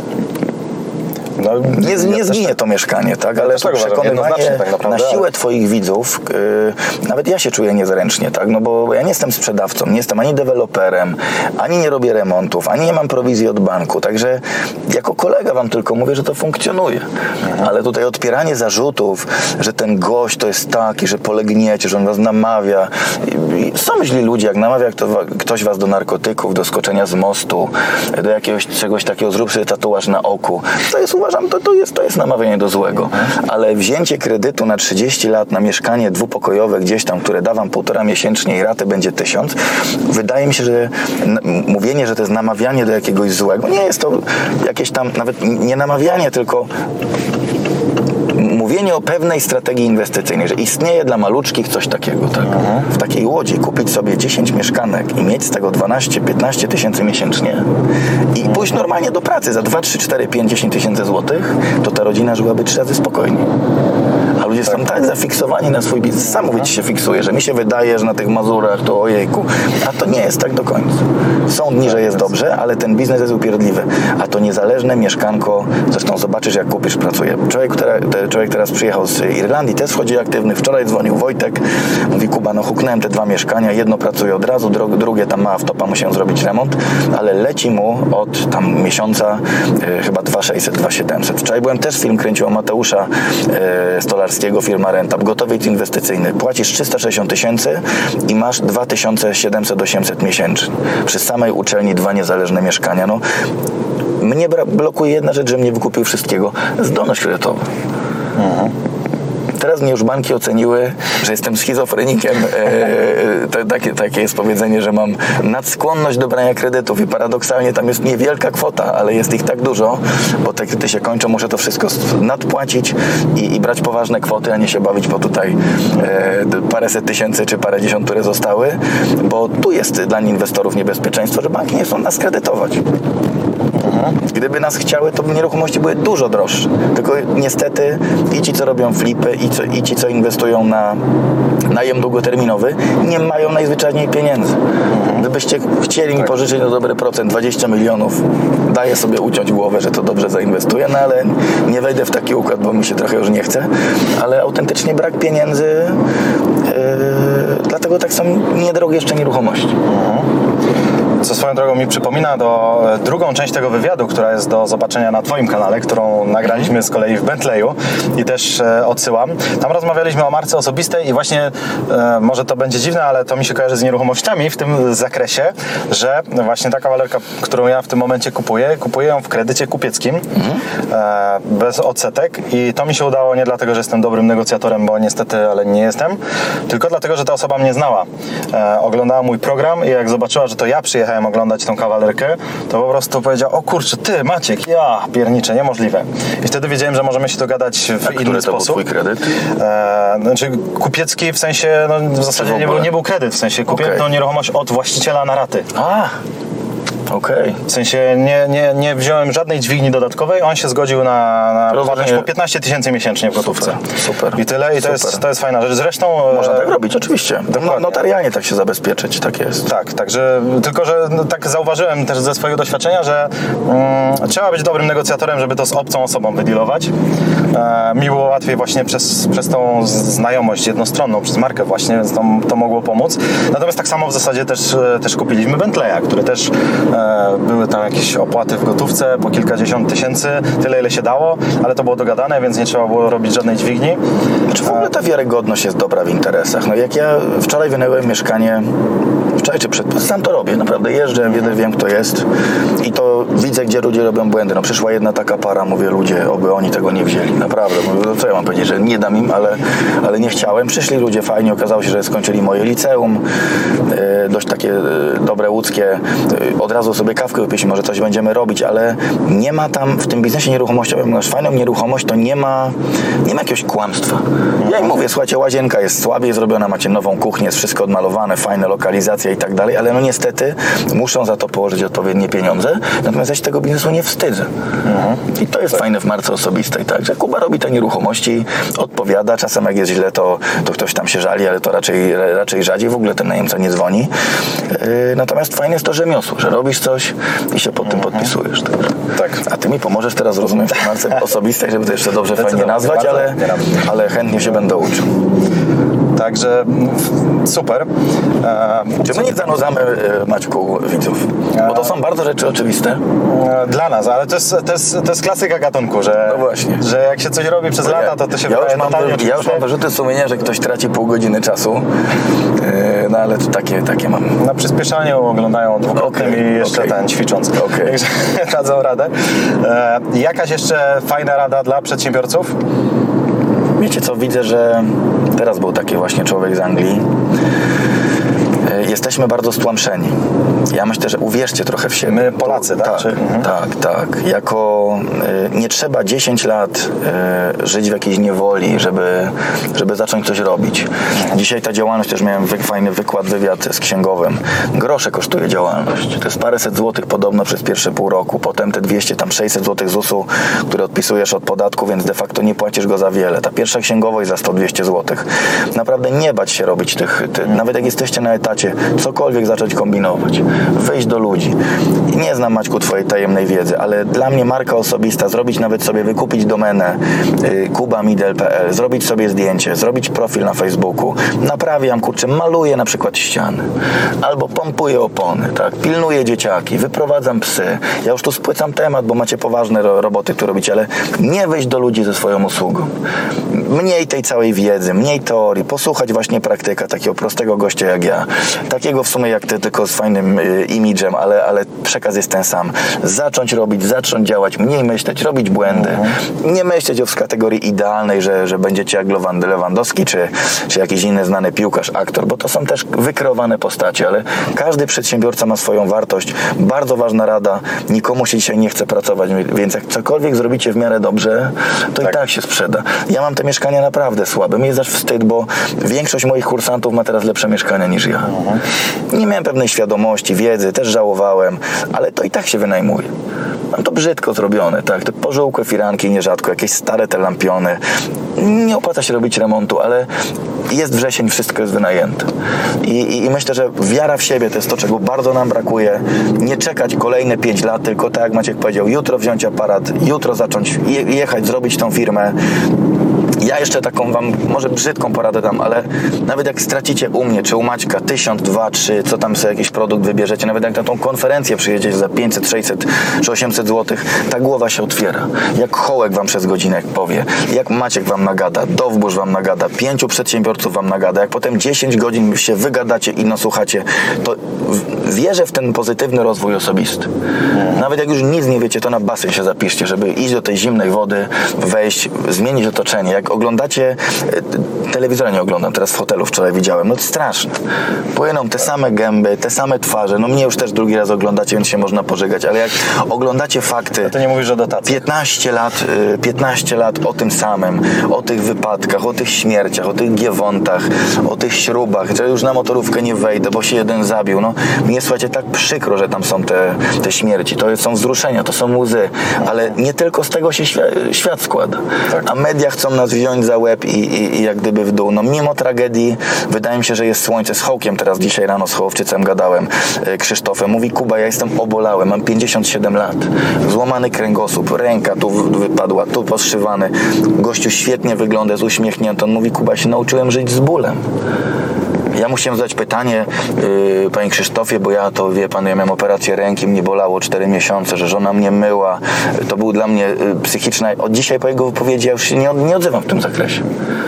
No, nie nie zginie to mieszkanie, tak? Ale to przekonywanie tak na siłę twoich widzów, yy, nawet ja się czuję niezręcznie, tak? No bo ja nie jestem sprzedawcą, nie jestem ani deweloperem, ani nie robię remontów, ani nie mam prowizji od banku, także jako kolega wam tylko mówię, że to funkcjonuje. Mhm. Ale tutaj odpieranie zarzutów, że ten gość to jest taki, że polegniecie, że on was namawia. I, i są źli ludzie, jak namawia kto, ktoś was do narkotyków, do skoczenia z mostu, do jakiegoś czegoś takiego, zrób sobie tatuaż na oku. To jest uważam, to, to, jest, to jest namawianie do złego. Ale wzięcie kredytu na trzydzieści lat na mieszkanie dwupokojowe gdzieś tam, które da wam półtora miesięcznie i raty będzie tysiąc, wydaje mi się, że n- mówienie, że to jest namawianie do jakiegoś złego, nie jest to jakieś tam nawet nie namawianie, tylko mówienie o pewnej strategii inwestycyjnej, że istnieje dla maluczkich coś takiego, tak? Mhm. W takiej Łodzi kupić sobie dziesięć mieszkanek i mieć z tego dwanaście piętnaście tysięcy miesięcznie i pójść normalnie do pracy za dwa, trzy, cztery, pięć, dziesięć tysięcy złotych, to ta rodzina żyłaby trzy razy spokojniej. A ludzie są tak zafiksowani na swój biznes. Sam mówić się fiksuje, że mi się wydaje, że na tych Mazurach to ojejku, a to nie jest tak do końca. Są dni, że jest dobrze, ale ten biznes jest upierdliwy. A to niezależne mieszkanko, zresztą zobaczysz, jak kupisz, pracuje. Człowiek, który, człowiek teraz przyjechał z Irlandii, też wchodzi aktywny. Wczoraj dzwonił Wojtek, mówi: Kuba, no huknąłem te dwa mieszkania, jedno pracuje od razu, drugie tam ma wtopa, musiałem zrobić remont, ale leci mu od tam miesiąca e, chyba dwa tysiące sześćset, dwa tysiące siedemset. Wczoraj byłem, też film kręcił o Mateusza e, Stolarskiego, firma Rentab, gotowiec inwestycyjny. Płacisz trzysta sześćdziesiąt tysięcy i masz dwa tysiące siedemset osiemset miesięcznie. Przy samej uczelni dwa niezależne mieszkania. No, mnie blokuje jedna rzecz, że mnie wykupił wszystkiego. Zdolność kredytowa. Mhm. Teraz mnie już banki oceniły, że jestem schizofrenikiem. E, to, takie, takie jest powiedzenie, że mam nadskłonność do brania kredytów i paradoksalnie tam jest niewielka kwota, ale jest ich tak dużo, bo te kredyty się kończą, muszę to wszystko nadpłacić i, i brać poważne kwoty, a nie się bawić po tutaj e, paręset tysięcy czy parędziesiąt, które zostały, bo tu jest dla inwestorów niebezpieczeństwo, że banki nie chcą nas kredytować. Gdyby nas chciały, to nieruchomości były dużo droższe. Tylko niestety i ci, co robią flipy, i, co, i ci, co inwestują na najem długoterminowy, nie mają najzwyczajniej pieniędzy. Gdybyście chcieli mi pożyczyć na dobry procent, dwadzieścia milionów, daję sobie uciąć głowę, że to dobrze zainwestuję, no ale nie wejdę w taki układ, bo mi się trochę już nie chce. Ale autentycznie brak pieniędzy, yy, dlatego tak są niedrogie jeszcze nieruchomości. Co swoją drogą mi przypomina do drugą część tego wywiadu, która jest do zobaczenia na twoim kanale, którą nagraliśmy z kolei w Bentleyu i też e, odsyłam. Tam rozmawialiśmy o marce osobistej i właśnie e, może to będzie dziwne, ale to mi się kojarzy z nieruchomościami w tym zakresie, że właśnie ta kawalerka, którą ja w tym momencie kupuję, kupuję ją w kredycie kupieckim, mhm. e, bez odsetek i to mi się udało nie dlatego, że jestem dobrym negocjatorem, bo niestety, ale nie jestem, tylko dlatego, że ta osoba mnie znała. E, oglądała mój program i jak zobaczyła, że to ja przyjechałem oglądać tą kawalerkę, to po prostu powiedział: o kurczę, ty Maciek, ja pierniczę, niemożliwe. I wtedy wiedziałem, że możemy się dogadać w A inny który sposób. To był twój kredyt? E, znaczy kupiecki w sensie, no w zasadzie w nie, był, nie był kredyt, w sensie kupiłem okay. tą nieruchomość od właściciela na raty. A. Okej. W sensie nie, nie, nie wziąłem żadnej dźwigni dodatkowej, on się zgodził na, na Rozumiem. płatność po piętnaście tysięcy miesięcznie w gotówce. Super. I tyle, i to Super. jest, to jest fajna rzecz. Zresztą... Można e, tak robić, oczywiście. Dokładnie. Notarialnie tak się zabezpieczyć, tak jest. Tak, także tylko, że no, tak zauważyłem też ze swojego doświadczenia, że mm, trzeba być dobrym negocjatorem, żeby to z obcą osobą wydealować. E, mi było łatwiej właśnie przez, przez tą znajomość jednostronną, przez markę właśnie, więc to, to mogło pomóc. Natomiast tak samo w zasadzie też, e, też kupiliśmy Bentleya, które też e, były tam jakieś opłaty w gotówce po kilkadziesiąt tysięcy, tyle ile się dało, ale to było dogadane, więc nie trzeba było robić żadnej dźwigni. Czy w ogóle ta wiarygodność jest dobra w interesach? No jak ja wczoraj wynająłem mieszkanie, wczoraj czy przed, sam to robię, naprawdę jeżdżę, wiem, wiem kto jest i to widzę, gdzie ludzie robią błędy. No przyszła jedna taka para, mówię, ludzie, oby oni tego nie wzięli, naprawdę, mówię, no co ja mam powiedzieć, że nie dam im, ale, ale nie chciałem. Przyszli ludzie fajnie, okazało się, że skończyli moje liceum, e, dość takie e, dobre łódzkie, e, od razu sobie kawkę wypiliśmy, może coś będziemy robić, ale nie ma tam w tym biznesie nieruchomościowym, masz fajną nieruchomość, to nie ma, nie ma jakiegoś kłamstwa. Ja im mówię, słuchajcie, łazienka jest słabiej zrobiona, macie nową kuchnię, jest wszystko odmalowane, fajne lokalizacje i tak dalej, ale no niestety muszą za to położyć odpowiednie pieniądze, natomiast ja się tego biznesu nie wstydzę. Mhm. I to jest fajne w marce osobistej, tak, że Kuba robi te nieruchomości, odpowiada, czasem jak jest źle, to, to ktoś tam się żali, ale to raczej, raczej rzadziej, w ogóle ten najemca nie dzwoni. Yy, natomiast fajne jest to rzemiosło, że robisz coś i się pod tym podpisujesz. Tak. Tak. A ty mi pomożesz teraz, rozumiem, w marce osobistej, żeby to jeszcze dobrze fajnie nazwać, ale, ale chętnie się będę uczył. Także super. E, Czy my nie zanudzamy, Maćku, widzów? Bo to są bardzo rzeczy oczywiste. e, dla nas, ale to jest, to jest, to jest klasyka gatunku, że, No właśnie. że jak się coś robi przez lata, to to się ja wydaje już mam, totalnie Ja już oczywiste. mam wyrzuty sumienia, że ktoś traci pół godziny czasu. Yy, no ale to takie, takie mam. Na przyspieszaniu oglądają dwukrotnym Okej, i jeszcze okej. ten ćwicząc. Okej. Także dadzą radę. E, jakaś jeszcze fajna rada dla przedsiębiorców? Wiecie co, widzę, że teraz był taki właśnie człowiek z Anglii. Jesteśmy bardzo stłamszeni. Ja myślę, że uwierzcie trochę w siebie. My Polacy, tak? Tak, Czy- mhm. tak, tak. Jako y, nie trzeba dziesięć lat y, żyć w jakiejś niewoli, żeby, żeby zacząć coś robić. Dzisiaj ta działalność, też miałem wy, fajny wykład, wywiad z księgowym. Grosze kosztuje działalność. To jest paręset złotych podobno przez pierwsze pół roku. Potem te dwieście, tam sześćset złotych zusu, które odpisujesz od podatku, więc de facto nie płacisz go za wiele. Ta pierwsza księgowość za sto dwieście złotych. Naprawdę nie bać się robić tych, ty, nawet jak jesteście na etacie, cokolwiek zacząć kombinować, wyjść do ludzi. I nie znam, Maćku, twojej tajemnej wiedzy, ale dla mnie marka osobista, zrobić nawet sobie, wykupić domenę y, kubamidel kropka p l, zrobić sobie zdjęcie, zrobić profil na Facebooku, naprawiam, kurczę, maluję na przykład ściany, albo pompuję opony, tak, pilnuję dzieciaki, wyprowadzam psy. Ja już tu spłycam temat, bo macie poważne ro- roboty, które robicie, ale nie wyjść do ludzi ze swoją usługą. Mniej tej całej wiedzy, mniej teorii, posłuchać właśnie praktyka, takiego prostego gościa jak ja, takiego w sumie jak ty, tylko z fajnym y, imidżem, ale, ale przekaz jest ten sam. Zacząć robić, zacząć działać, mniej myśleć, robić błędy. Mhm. Nie myśleć w kategorii idealnej, że, że będziecie jak Lewandowski, czy, czy jakiś inny znany piłkarz, aktor, bo to są też wykreowane postacie, ale każdy przedsiębiorca ma swoją wartość. Bardzo ważna rada, nikomu się dzisiaj nie chce pracować, więc jak cokolwiek zrobicie w miarę dobrze, to tak. i tak się sprzeda. Ja mam te mieszkania naprawdę słabe. Mi jest aż wstyd, bo większość moich kursantów ma teraz lepsze mieszkania niż ja. Mhm. Nie miałem pewnej świadomości, wiedzy, też żałowałem, ale to i tak się wynajmuje. Mam to brzydko zrobione, tak, te pożółkłe firanki nierzadko, jakieś stare te lampiony. Nie opłaca się robić remontu, ale jest wrzesień, wszystko jest wynajęte. I, i, I myślę, że wiara w siebie to jest to, czego bardzo nam brakuje. Nie czekać kolejne pięć lat, tylko tak jak Maciek powiedział, jutro wziąć aparat, jutro zacząć je, jechać, zrobić tą firmę. Ja jeszcze taką wam, może brzydką poradę dam, ale nawet jak stracicie u mnie, czy u Maćka tysiąc, dwa, trzy, co tam sobie jakiś produkt wybierzecie, nawet jak na tą konferencję przyjedziecie za pięćset, sześćset czy osiemset złotych, ta głowa się otwiera. Jak Hołek wam przez godzinę powie, jak Maciek wam nagada, Dowbórz wam nagada, pięciu przedsiębiorców wam nagada, jak potem dziesięć godzin się wygadacie i nasłuchacie, to wierzę w ten pozytywny rozwój osobisty. Nawet jak już nic nie wiecie, to na basen się zapiszcie, żeby iść do tej zimnej wody, wejść, zmienić otoczenie. Jak oglądacie, telewizora nie oglądam, teraz w hotelu wczoraj widziałem, no to straszne. Płyną te same gęby, te same twarze, no mnie już też drugi raz oglądacie, więc się można pożegać, ale jak oglądacie fakty. A ty nie mówisz o dotacji. piętnaście lat, y, piętnaście lat o tym samym, o tych wypadkach, o tych śmierciach, o tych giewontach, o tych śrubach, że już na motorówkę nie wejdę, bo się jeden zabił. No, mnie, słuchajcie, tak przykro, że tam są te, te śmierci. To są wzruszenia, to są łzy, ale nie tylko z tego się świat, świat składa. Tak. A media chcą nas wziąć za łeb i, i, i jak gdyby w dół. No, mimo tragedii wydaje mi się, że jest słońce. Z Hołkiem teraz dzisiaj rano z Hołowczycem gadałem, y, Krzysztofem. Mówi: Kuba, ja jestem obolały, mam pięćdziesiąt siedem lat. Złamany kręgosłup, ręka tu wypadła, tu poszywany. Gościu świetnie wygląda, jest uśmiechnięty. On mówi: Kuba, się nauczyłem żyć z bólem. Ja musiałem zadać pytanie, yy, panie Krzysztofie, bo ja to, wie pan, ja miałem operację ręki, mnie bolało cztery miesiące, że żona mnie myła. To był dla mnie yy, psychiczna. Od dzisiaj po jego wypowiedzi ja już się nie, nie odzywam w tym zakresie.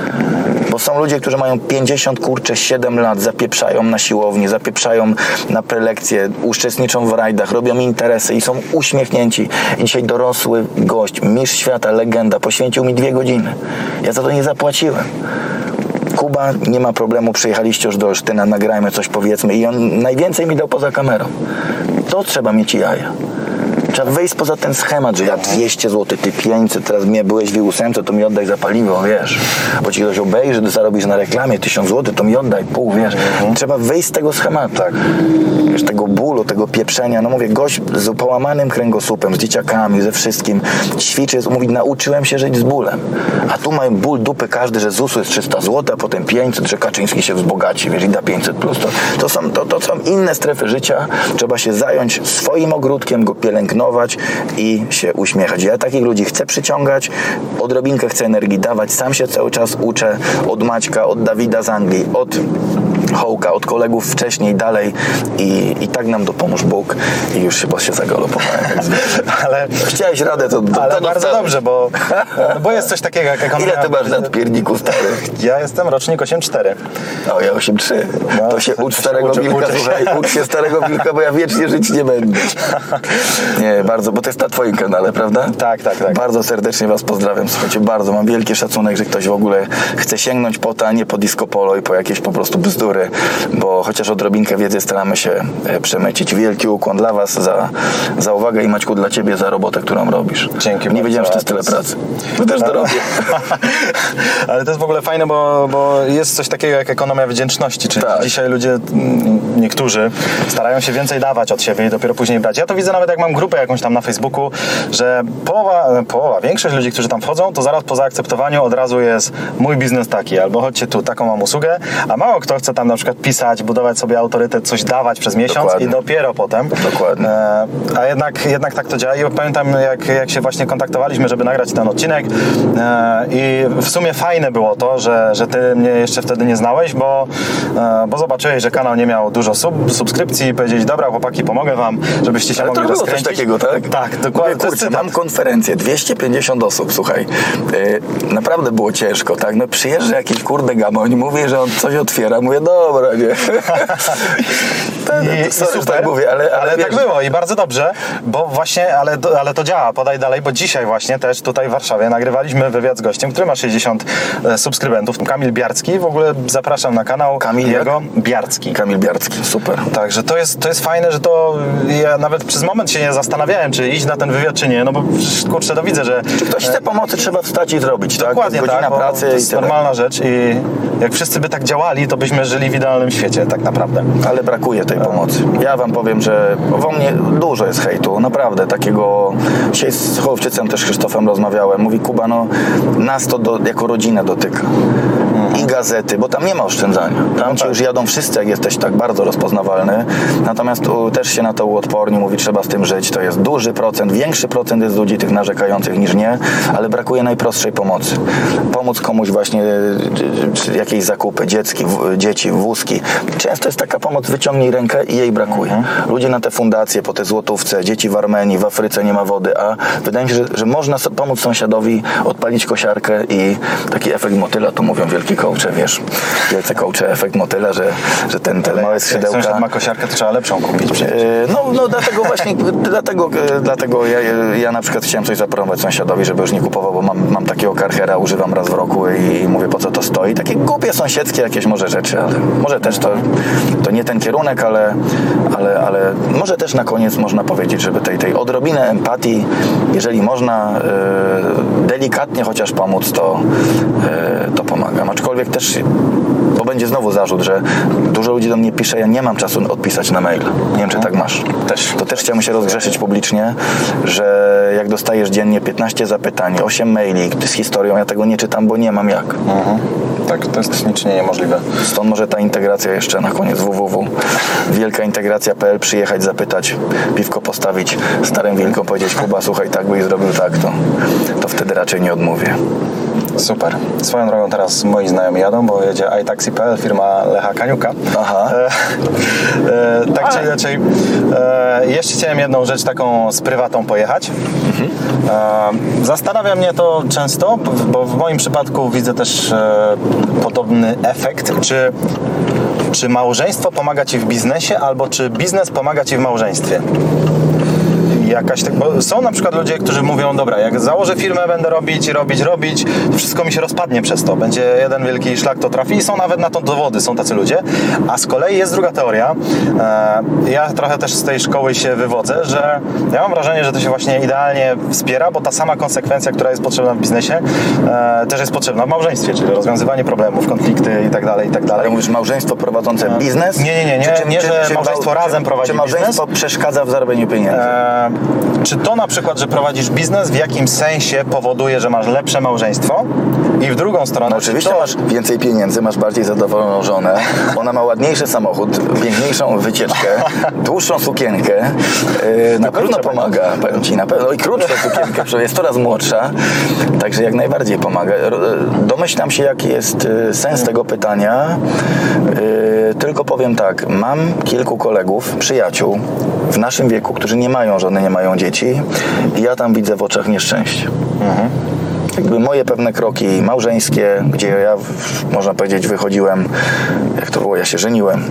Bo są ludzie, którzy mają pięćdziesiąt, kurczę, siedem lat, zapieprzają na siłowni, zapieprzają na prelekcje, uczestniczą w rajdach, robią interesy i są uśmiechnięci. I dzisiaj dorosły gość, mistrz świata, legenda, poświęcił mi dwie godziny. Ja za to nie zapłaciłem. Kuba, nie ma problemu, przyjechaliście już do Olsztyna, nagrajmy coś, powiedzmy. I on najwięcej mi dał poza kamerą. To trzeba mieć jaja. Trzeba wyjść poza ten schemat, że ja dwieście złotych, ty pięćset, teraz mnie byłeś w ósemce, to mi oddaj za paliwo, wiesz. Bo ci ktoś obejrzy, zarobisz na reklamie tysiąc złotych, to mi oddaj pół, wiesz. Mhm. Trzeba wyjść z tego schematu. Tak. Wiesz, tego bólu, tego pieprzenia. No mówię, gość z połamanym kręgosłupem, z dzieciakami, ze wszystkim, ćwiczy, mówi, nauczyłem się żyć z bólem. A tu mają ból dupy każdy, że z U S U jest trzysta złotych, a potem pięćset, że Kaczyński się wzbogaci, wiesz, i da pięćset plus. To, to, są, to, to są inne strefy życia. Trzeba się zająć swoim ogródkiem, go pielęgnować i się uśmiechać. Ja takich ludzi chcę przyciągać, odrobinkę chcę energii dawać, sam się cały czas uczę od Maćka, od Dawida z Anglii, od Hołka, od kolegów wcześniej, dalej i, i tak nam dopomóż Bóg i już chyba się zagalopowałem. Ale chciałeś radę, to, to ale to bardzo dostałem. dobrze, bo, bo jest coś takiego jak ekonomia. Ile ty masz lat, pierniku stary? Ja jestem rocznik osiem cztery. O, ja osiem trzy. No, to się ucz się starego uczy- wilka, uczy się. słuchaj, ucz się starego wilka, bo ja wiecznie żyć nie będę. Nie, bardzo, bo to jest na twoim kanale, prawda? Tak, tak, tak. Bardzo serdecznie was pozdrawiam, słuchajcie, bardzo. Mam wielki szacunek, że ktoś w ogóle chce sięgnąć po to, a nie po disco polo i po jakieś po prostu bzdury, bo chociaż odrobinkę wiedzy staramy się e, przemycić. Wielki ukłon dla was za, za uwagę i Maćku dla ciebie za robotę, którą robisz. Dzięki Nie bardzo. wiedziałem, że to jest tyle pracy. Wy też to robię. Ale to jest w ogóle fajne, bo, bo jest coś takiego jak ekonomia wdzięczności, czyli Tak. dzisiaj ludzie, mm, niektórzy starają się więcej dawać od siebie i dopiero później brać. Ja to widzę nawet jak mam grupę jakąś tam na Facebooku, że połowa, połowa, większość ludzi, którzy tam wchodzą, to zaraz po zaakceptowaniu od razu jest mój biznes taki, albo chodźcie tu, taką mam usługę, a mało kto chce tam na przykład pisać, budować sobie autorytet, coś dawać przez miesiąc Dokładnie. i dopiero potem. Dokładnie. E, a jednak, jednak tak to działa i pamiętam jak, jak się właśnie kontaktowaliśmy, żeby nagrać ten odcinek e, i w sumie fajne było to, że, że ty mnie jeszcze wtedy nie znałeś, bo, e, bo zobaczyłeś, że kanał nie miał dużo sub, subskrypcji i powiedzieć, dobra chłopaki, pomogę wam, żebyście się Ale to mogli było coś rozkręcić. takiego, tak? Tak, dokładnie. Mówię, To jest kurczę, cytat. mam konferencję, dwieście pięćdziesiąt osób, słuchaj. Yy, naprawdę było ciężko, tak? No przyjeżdża jakiś kurde gamoń, mówi, że on coś otwiera, mówię, dobra, nie. tak, I, i sorry, że super, tak mówię, ale, ale, ale wiesz, tak było i bardzo dobrze, bo właśnie, ale, ale to działa, podaj dalej, bo dzisiaj właśnie też tutaj w Warszawie nagrywaliśmy wywiad z gościem, który ma sześćdziesiąt e, subskrybentów, Kamil Biarcki, w ogóle zapraszam na kanał Kamil jego, Biarcki. Kamil Biarcki, super. Także to jest, to jest fajne, że to ja nawet przez moment się nie zastanawiałem, czy iść na ten wywiad, czy nie, no bo kurczę, to widzę, że Czy ktoś chce pomocy, trzeba wstać i zrobić, tak? dokładnie Godzina tak, bo pracy to jest i tyle. normalna rzecz i jak wszyscy by tak działali, to byśmy żyli w idealnym świecie, tak naprawdę. Ale brakuje tej pomocy. Ja wam powiem, że wo mnie dużo jest hejtu, naprawdę, takiego... Dzisiaj z Hołowczycem też Krzysztofem rozmawiałem, mówi Kuba, no nas to do, jako rodzina dotyka. I gazety, bo tam nie ma oszczędzania. Tam ci już jadą wszyscy, jak jesteś tak bardzo rozpoznawalny. Natomiast tu też się na to uodporni, mówi, trzeba z tym żyć. To jest duży procent, większy procent jest ludzi tych narzekających niż nie, ale brakuje najprostszej pomocy. Pomóc komuś właśnie y, y, jakieś zakupy, dziecki, w, dzieci, wózki. Często jest taka pomoc, wyciągnij rękę i jej brakuje. Mhm. Ludzie na te fundacje, po te złotówce, dzieci w Armenii, w Afryce nie ma wody, a wydaje mi się, że, że można so, pomóc sąsiadowi, odpalić kosiarkę i taki efekt motyla, to mówią wielki coache, wiesz, wielcy coache, efekt motyla, że, że ten, te małe Jak skrzydełka... sąsiad ma kosiarkę, to trzeba lepszą kupić przecież. Yy, No, no dlatego właśnie, dlatego, yy, dlatego ja, ja na przykład chciałem coś zaproponować sąsiadowi, żeby już nie kupował, bo mam, mam takiego karchera, używam raz w roku i, i mówię, po co to stoi. Takie głupie sąsiedzkie jakieś może rzeczy, ale Może też to, to nie ten kierunek, ale, ale, ale może też na koniec można powiedzieć, żeby tej, tej odrobinę empatii, jeżeli można e, delikatnie chociaż pomóc, to, e, to pomagam. Aczkolwiek też, bo będzie znowu zarzut, że dużo ludzi do mnie pisze, ja nie mam czasu odpisać na mail. Nie wiem, czy tak masz. Też. To też chciałbym się rozgrzeszyć publicznie, że jak dostajesz dziennie piętnaście zapytań, osiem maili z historią, ja tego nie czytam, bo nie mam jak. Mhm. Tak, to jest technicznie niemożliwe. Stąd może ta integracja jeszcze na koniec www. Wielka integracja kropka p l, przyjechać, zapytać, piwko postawić, starym wilkom powiedzieć, Kuba, słuchaj, tak byś zrobił tak, to, to wtedy raczej nie odmówię. Super. Swoją drogą teraz moi znajomi jadą, bo jedzie iTaxi kropka p l, firma Lecha Kaniuka. Aha. E, e, tak czy inaczej, e, jeszcze chciałem jedną rzecz taką z prywatą pojechać. Mhm. E, zastanawia mnie to często, bo w moim przypadku widzę też e, podobny efekt. Czy, czy małżeństwo pomaga Ci w biznesie, albo czy biznes pomaga Ci w małżeństwie? Jakaś tak, bo są na przykład ludzie, którzy mówią, dobra, jak założę firmę, będę robić, robić, robić, to wszystko mi się rozpadnie przez to. Będzie jeden wielki szlak, to trafi i są nawet na to dowody, są tacy ludzie. A z kolei jest druga teoria. E, ja trochę też z tej szkoły się wywodzę, że ja mam wrażenie, że to się właśnie idealnie wspiera, bo ta sama konsekwencja, która jest potrzebna w biznesie, e, też jest potrzebna w małżeństwie, czyli rozwiązywanie problemów, konflikty i tak dalej, i tak dalej. Ale mówisz małżeństwo prowadzące biznes? Nie, nie, nie, nie, czy, nie czy, że czy, małżeństwo czy, razem prowadzi Czy małżeństwo biznes? przeszkadza w zarabianiu pieniędzy? E, Czy to na przykład, że prowadzisz biznes, w jakim sensie powoduje, że masz lepsze małżeństwo? I w drugą stronę... No oczywiście to... masz więcej pieniędzy, masz bardziej zadowoloną żonę, ona ma ładniejszy samochód, piękniejszą wycieczkę, dłuższą sukienkę, yy, na pewno pomaga, powiem Ci, na pewno i krótszą sukienkę, przecież jest coraz młodsza, także jak najbardziej pomaga. Domyślam się, jaki jest sens tego pytania, yy, tylko powiem tak, mam kilku kolegów, przyjaciół w naszym wieku, którzy nie mają żony, nie mają dzieci i ja tam widzę w oczach nieszczęście. Mhm. Jakby moje pewne kroki małżeńskie, gdzie ja, można powiedzieć, wychodziłem, jak to było, ja się żeniłem,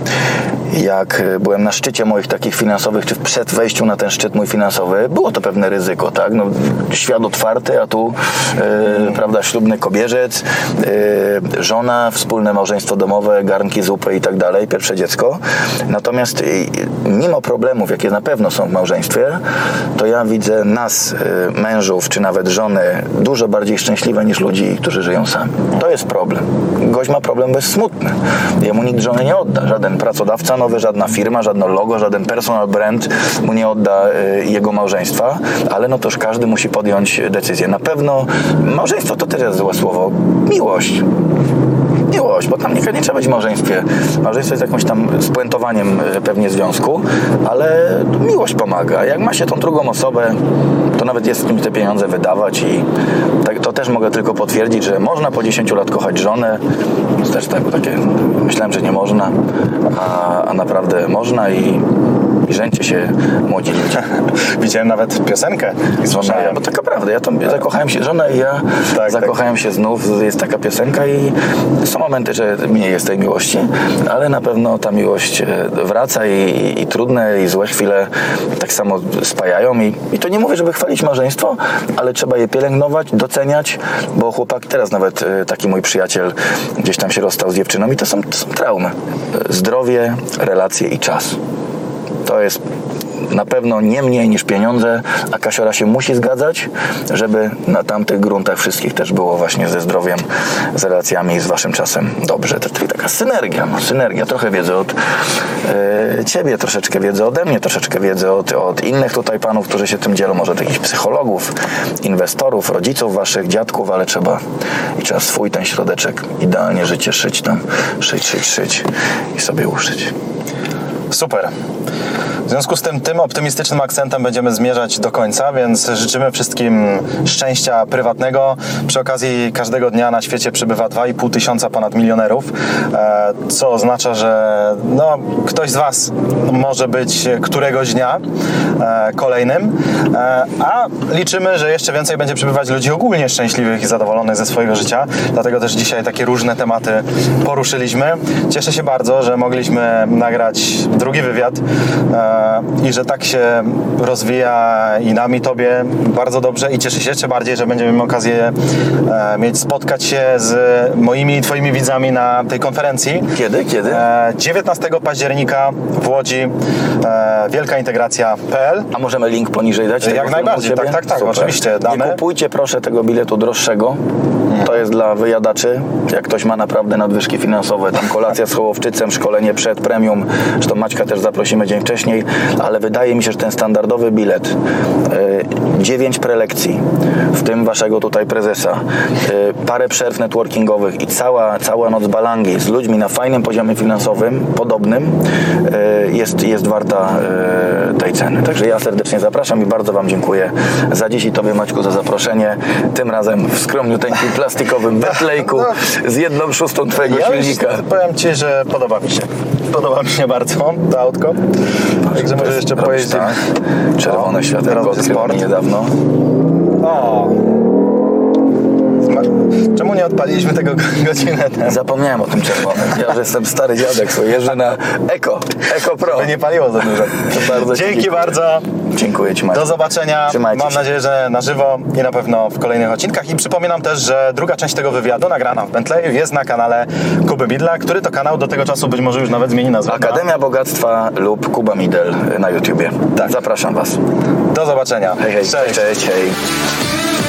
jak byłem na szczycie moich takich finansowych, czy przed wejściu na ten szczyt mój finansowy, było to pewne ryzyko, tak? No, świat otwarty, a tu yy, prawda, ślubny kobierzec, yy, żona, wspólne małżeństwo domowe, garnki, zupy i tak dalej, pierwsze dziecko. Natomiast yy, mimo problemów, jakie na pewno są w małżeństwie, to ja widzę nas, yy, mężów, czy nawet żony, dużo bardziej szczęśliwe niż ludzi, którzy żyją sami. To jest problem. Gość ma problem bezsmutny. Jemu nikt żony nie odda. Żaden pracodawca nowy, żadna firma, żadne logo, żaden personal brand mu nie odda y, jego małżeństwa, ale no toż każdy musi podjąć decyzję. Na pewno małżeństwo to też jest złe słowo. Miłość. Miłość, bo tam nie, nie trzeba być w małżeństwie. Małżeństwo jest jakimś tam spuentowaniem pewnie związku, ale miłość pomaga. Jak ma się tą drugą osobę, to nawet jest z kim te pieniądze wydawać i tak, to też mogę tylko potwierdzić, że można po dziesięciu lat kochać żonę. To też tak, takie, myślałem, że nie można, a, a naprawdę można i i żeńcie się, młodzi ludzie. Widziałem nawet piosenkę i Żona, ja, bo taka prawda, ja tam zakochałem się, żona i ja tak, zakochałem tak. się znów, jest taka piosenka i są momenty, że mniej jest tej miłości, ale na pewno ta miłość wraca i, i, i trudne i złe chwile tak samo spajają i, i to nie mówię, żeby chwalić małżeństwo, ale trzeba je pielęgnować, doceniać, bo chłopak, teraz nawet taki mój przyjaciel gdzieś tam się rozstał z dziewczyną i to są, to są traumy. Zdrowie, relacje i czas. To jest na pewno nie mniej niż pieniądze, a Kasiora się musi zgadzać, żeby na tamtych gruntach wszystkich też było właśnie ze zdrowiem, z relacjami i z waszym czasem dobrze. To czyli taka synergia, no, synergia. Trochę wiedzy od e, ciebie, troszeczkę wiedzy ode mnie, troszeczkę wiedzy od, od innych tutaj panów, którzy się tym dzielą, może od jakichś psychologów, inwestorów, rodziców waszych, dziadków, ale trzeba i trzeba swój ten środeczek, idealnie życie szyć tam, szyć, szyć, szyć i sobie uszyć. Super. W związku z tym, tym optymistycznym akcentem będziemy zmierzać do końca, więc życzymy wszystkim szczęścia prywatnego. Przy okazji każdego dnia na świecie przybywa dwa i pół tysiąca ponad milionerów, co oznacza, że no, ktoś z was może być któregoś dnia kolejnym, a liczymy, że jeszcze więcej będzie przybywać ludzi ogólnie szczęśliwych i zadowolonych ze swojego życia. Dlatego też dzisiaj takie różne tematy poruszyliśmy. Cieszę się bardzo, że mogliśmy nagrać drugi wywiad e, i że tak się rozwija i nam i Tobie bardzo dobrze i cieszę się jeszcze bardziej, że będziemy mieli okazję e, mieć spotkać się z moimi i Twoimi widzami na tej konferencji. Kiedy? Kiedy? E, dziewiętnastego października w Łodzi, e, wielka integracja kropka p l. A możemy link poniżej dać? Jak tego filmu najbardziej, od siebie? tak, tak, tak, Super. oczywiście, damy. Nie kupujcie proszę tego biletu droższego. To jest dla wyjadaczy. Jak ktoś ma naprawdę nadwyżki finansowe, tam kolacja z Hołowczycem, szkolenie przed premium, zresztą Maćka też zaprosimy dzień wcześniej, ale wydaje mi się, że ten standardowy bilet, yy, dziewięć prelekcji, w tym waszego tutaj prezesa, yy, parę przerw networkingowych i cała, cała noc balangi z ludźmi na fajnym poziomie finansowym, podobnym, yy, jest, jest warta yy, tej ceny. Także ja serdecznie zapraszam i bardzo wam dziękuję za dziś i Tobie, Maćku, za zaproszenie. Tym razem w skromniuteńkim plastikowym Bentleyku z jedną szóstą twojego Ja już silnika. powiem Ci, że podoba mi się. Podoba mi się bardzo to autko. Także może jeszcze Robisz pojeździmy. tak. Czerwone O, światełko teraz odkryłem sport. niedawno. O. Zma- Czemu nie odpaliliśmy tego godzinę temu? Zapomniałem o tym czerwonym. Ja już jestem stary dziadek, so jeżdżę na Eko. Eko Pro. To nie paliło za dużo. Bardzo ci Dzięki dziękuję. bardzo. Dziękuję Ci, Maciek. Do zobaczenia. Trzymajcie Mam się. nadzieję, że na żywo i na pewno w kolejnych odcinkach. I przypominam też, że druga część tego wywiadu, nagrana w Bentleyu, jest na kanale Kuby Midla, który to kanał do tego czasu być może już nawet zmieni nazwę. Akademia Bogactwa lub Kuba Midel na YouTubie. Tak. Zapraszam Was. Do zobaczenia. Hej, hej. Cześć. Cześć, hej.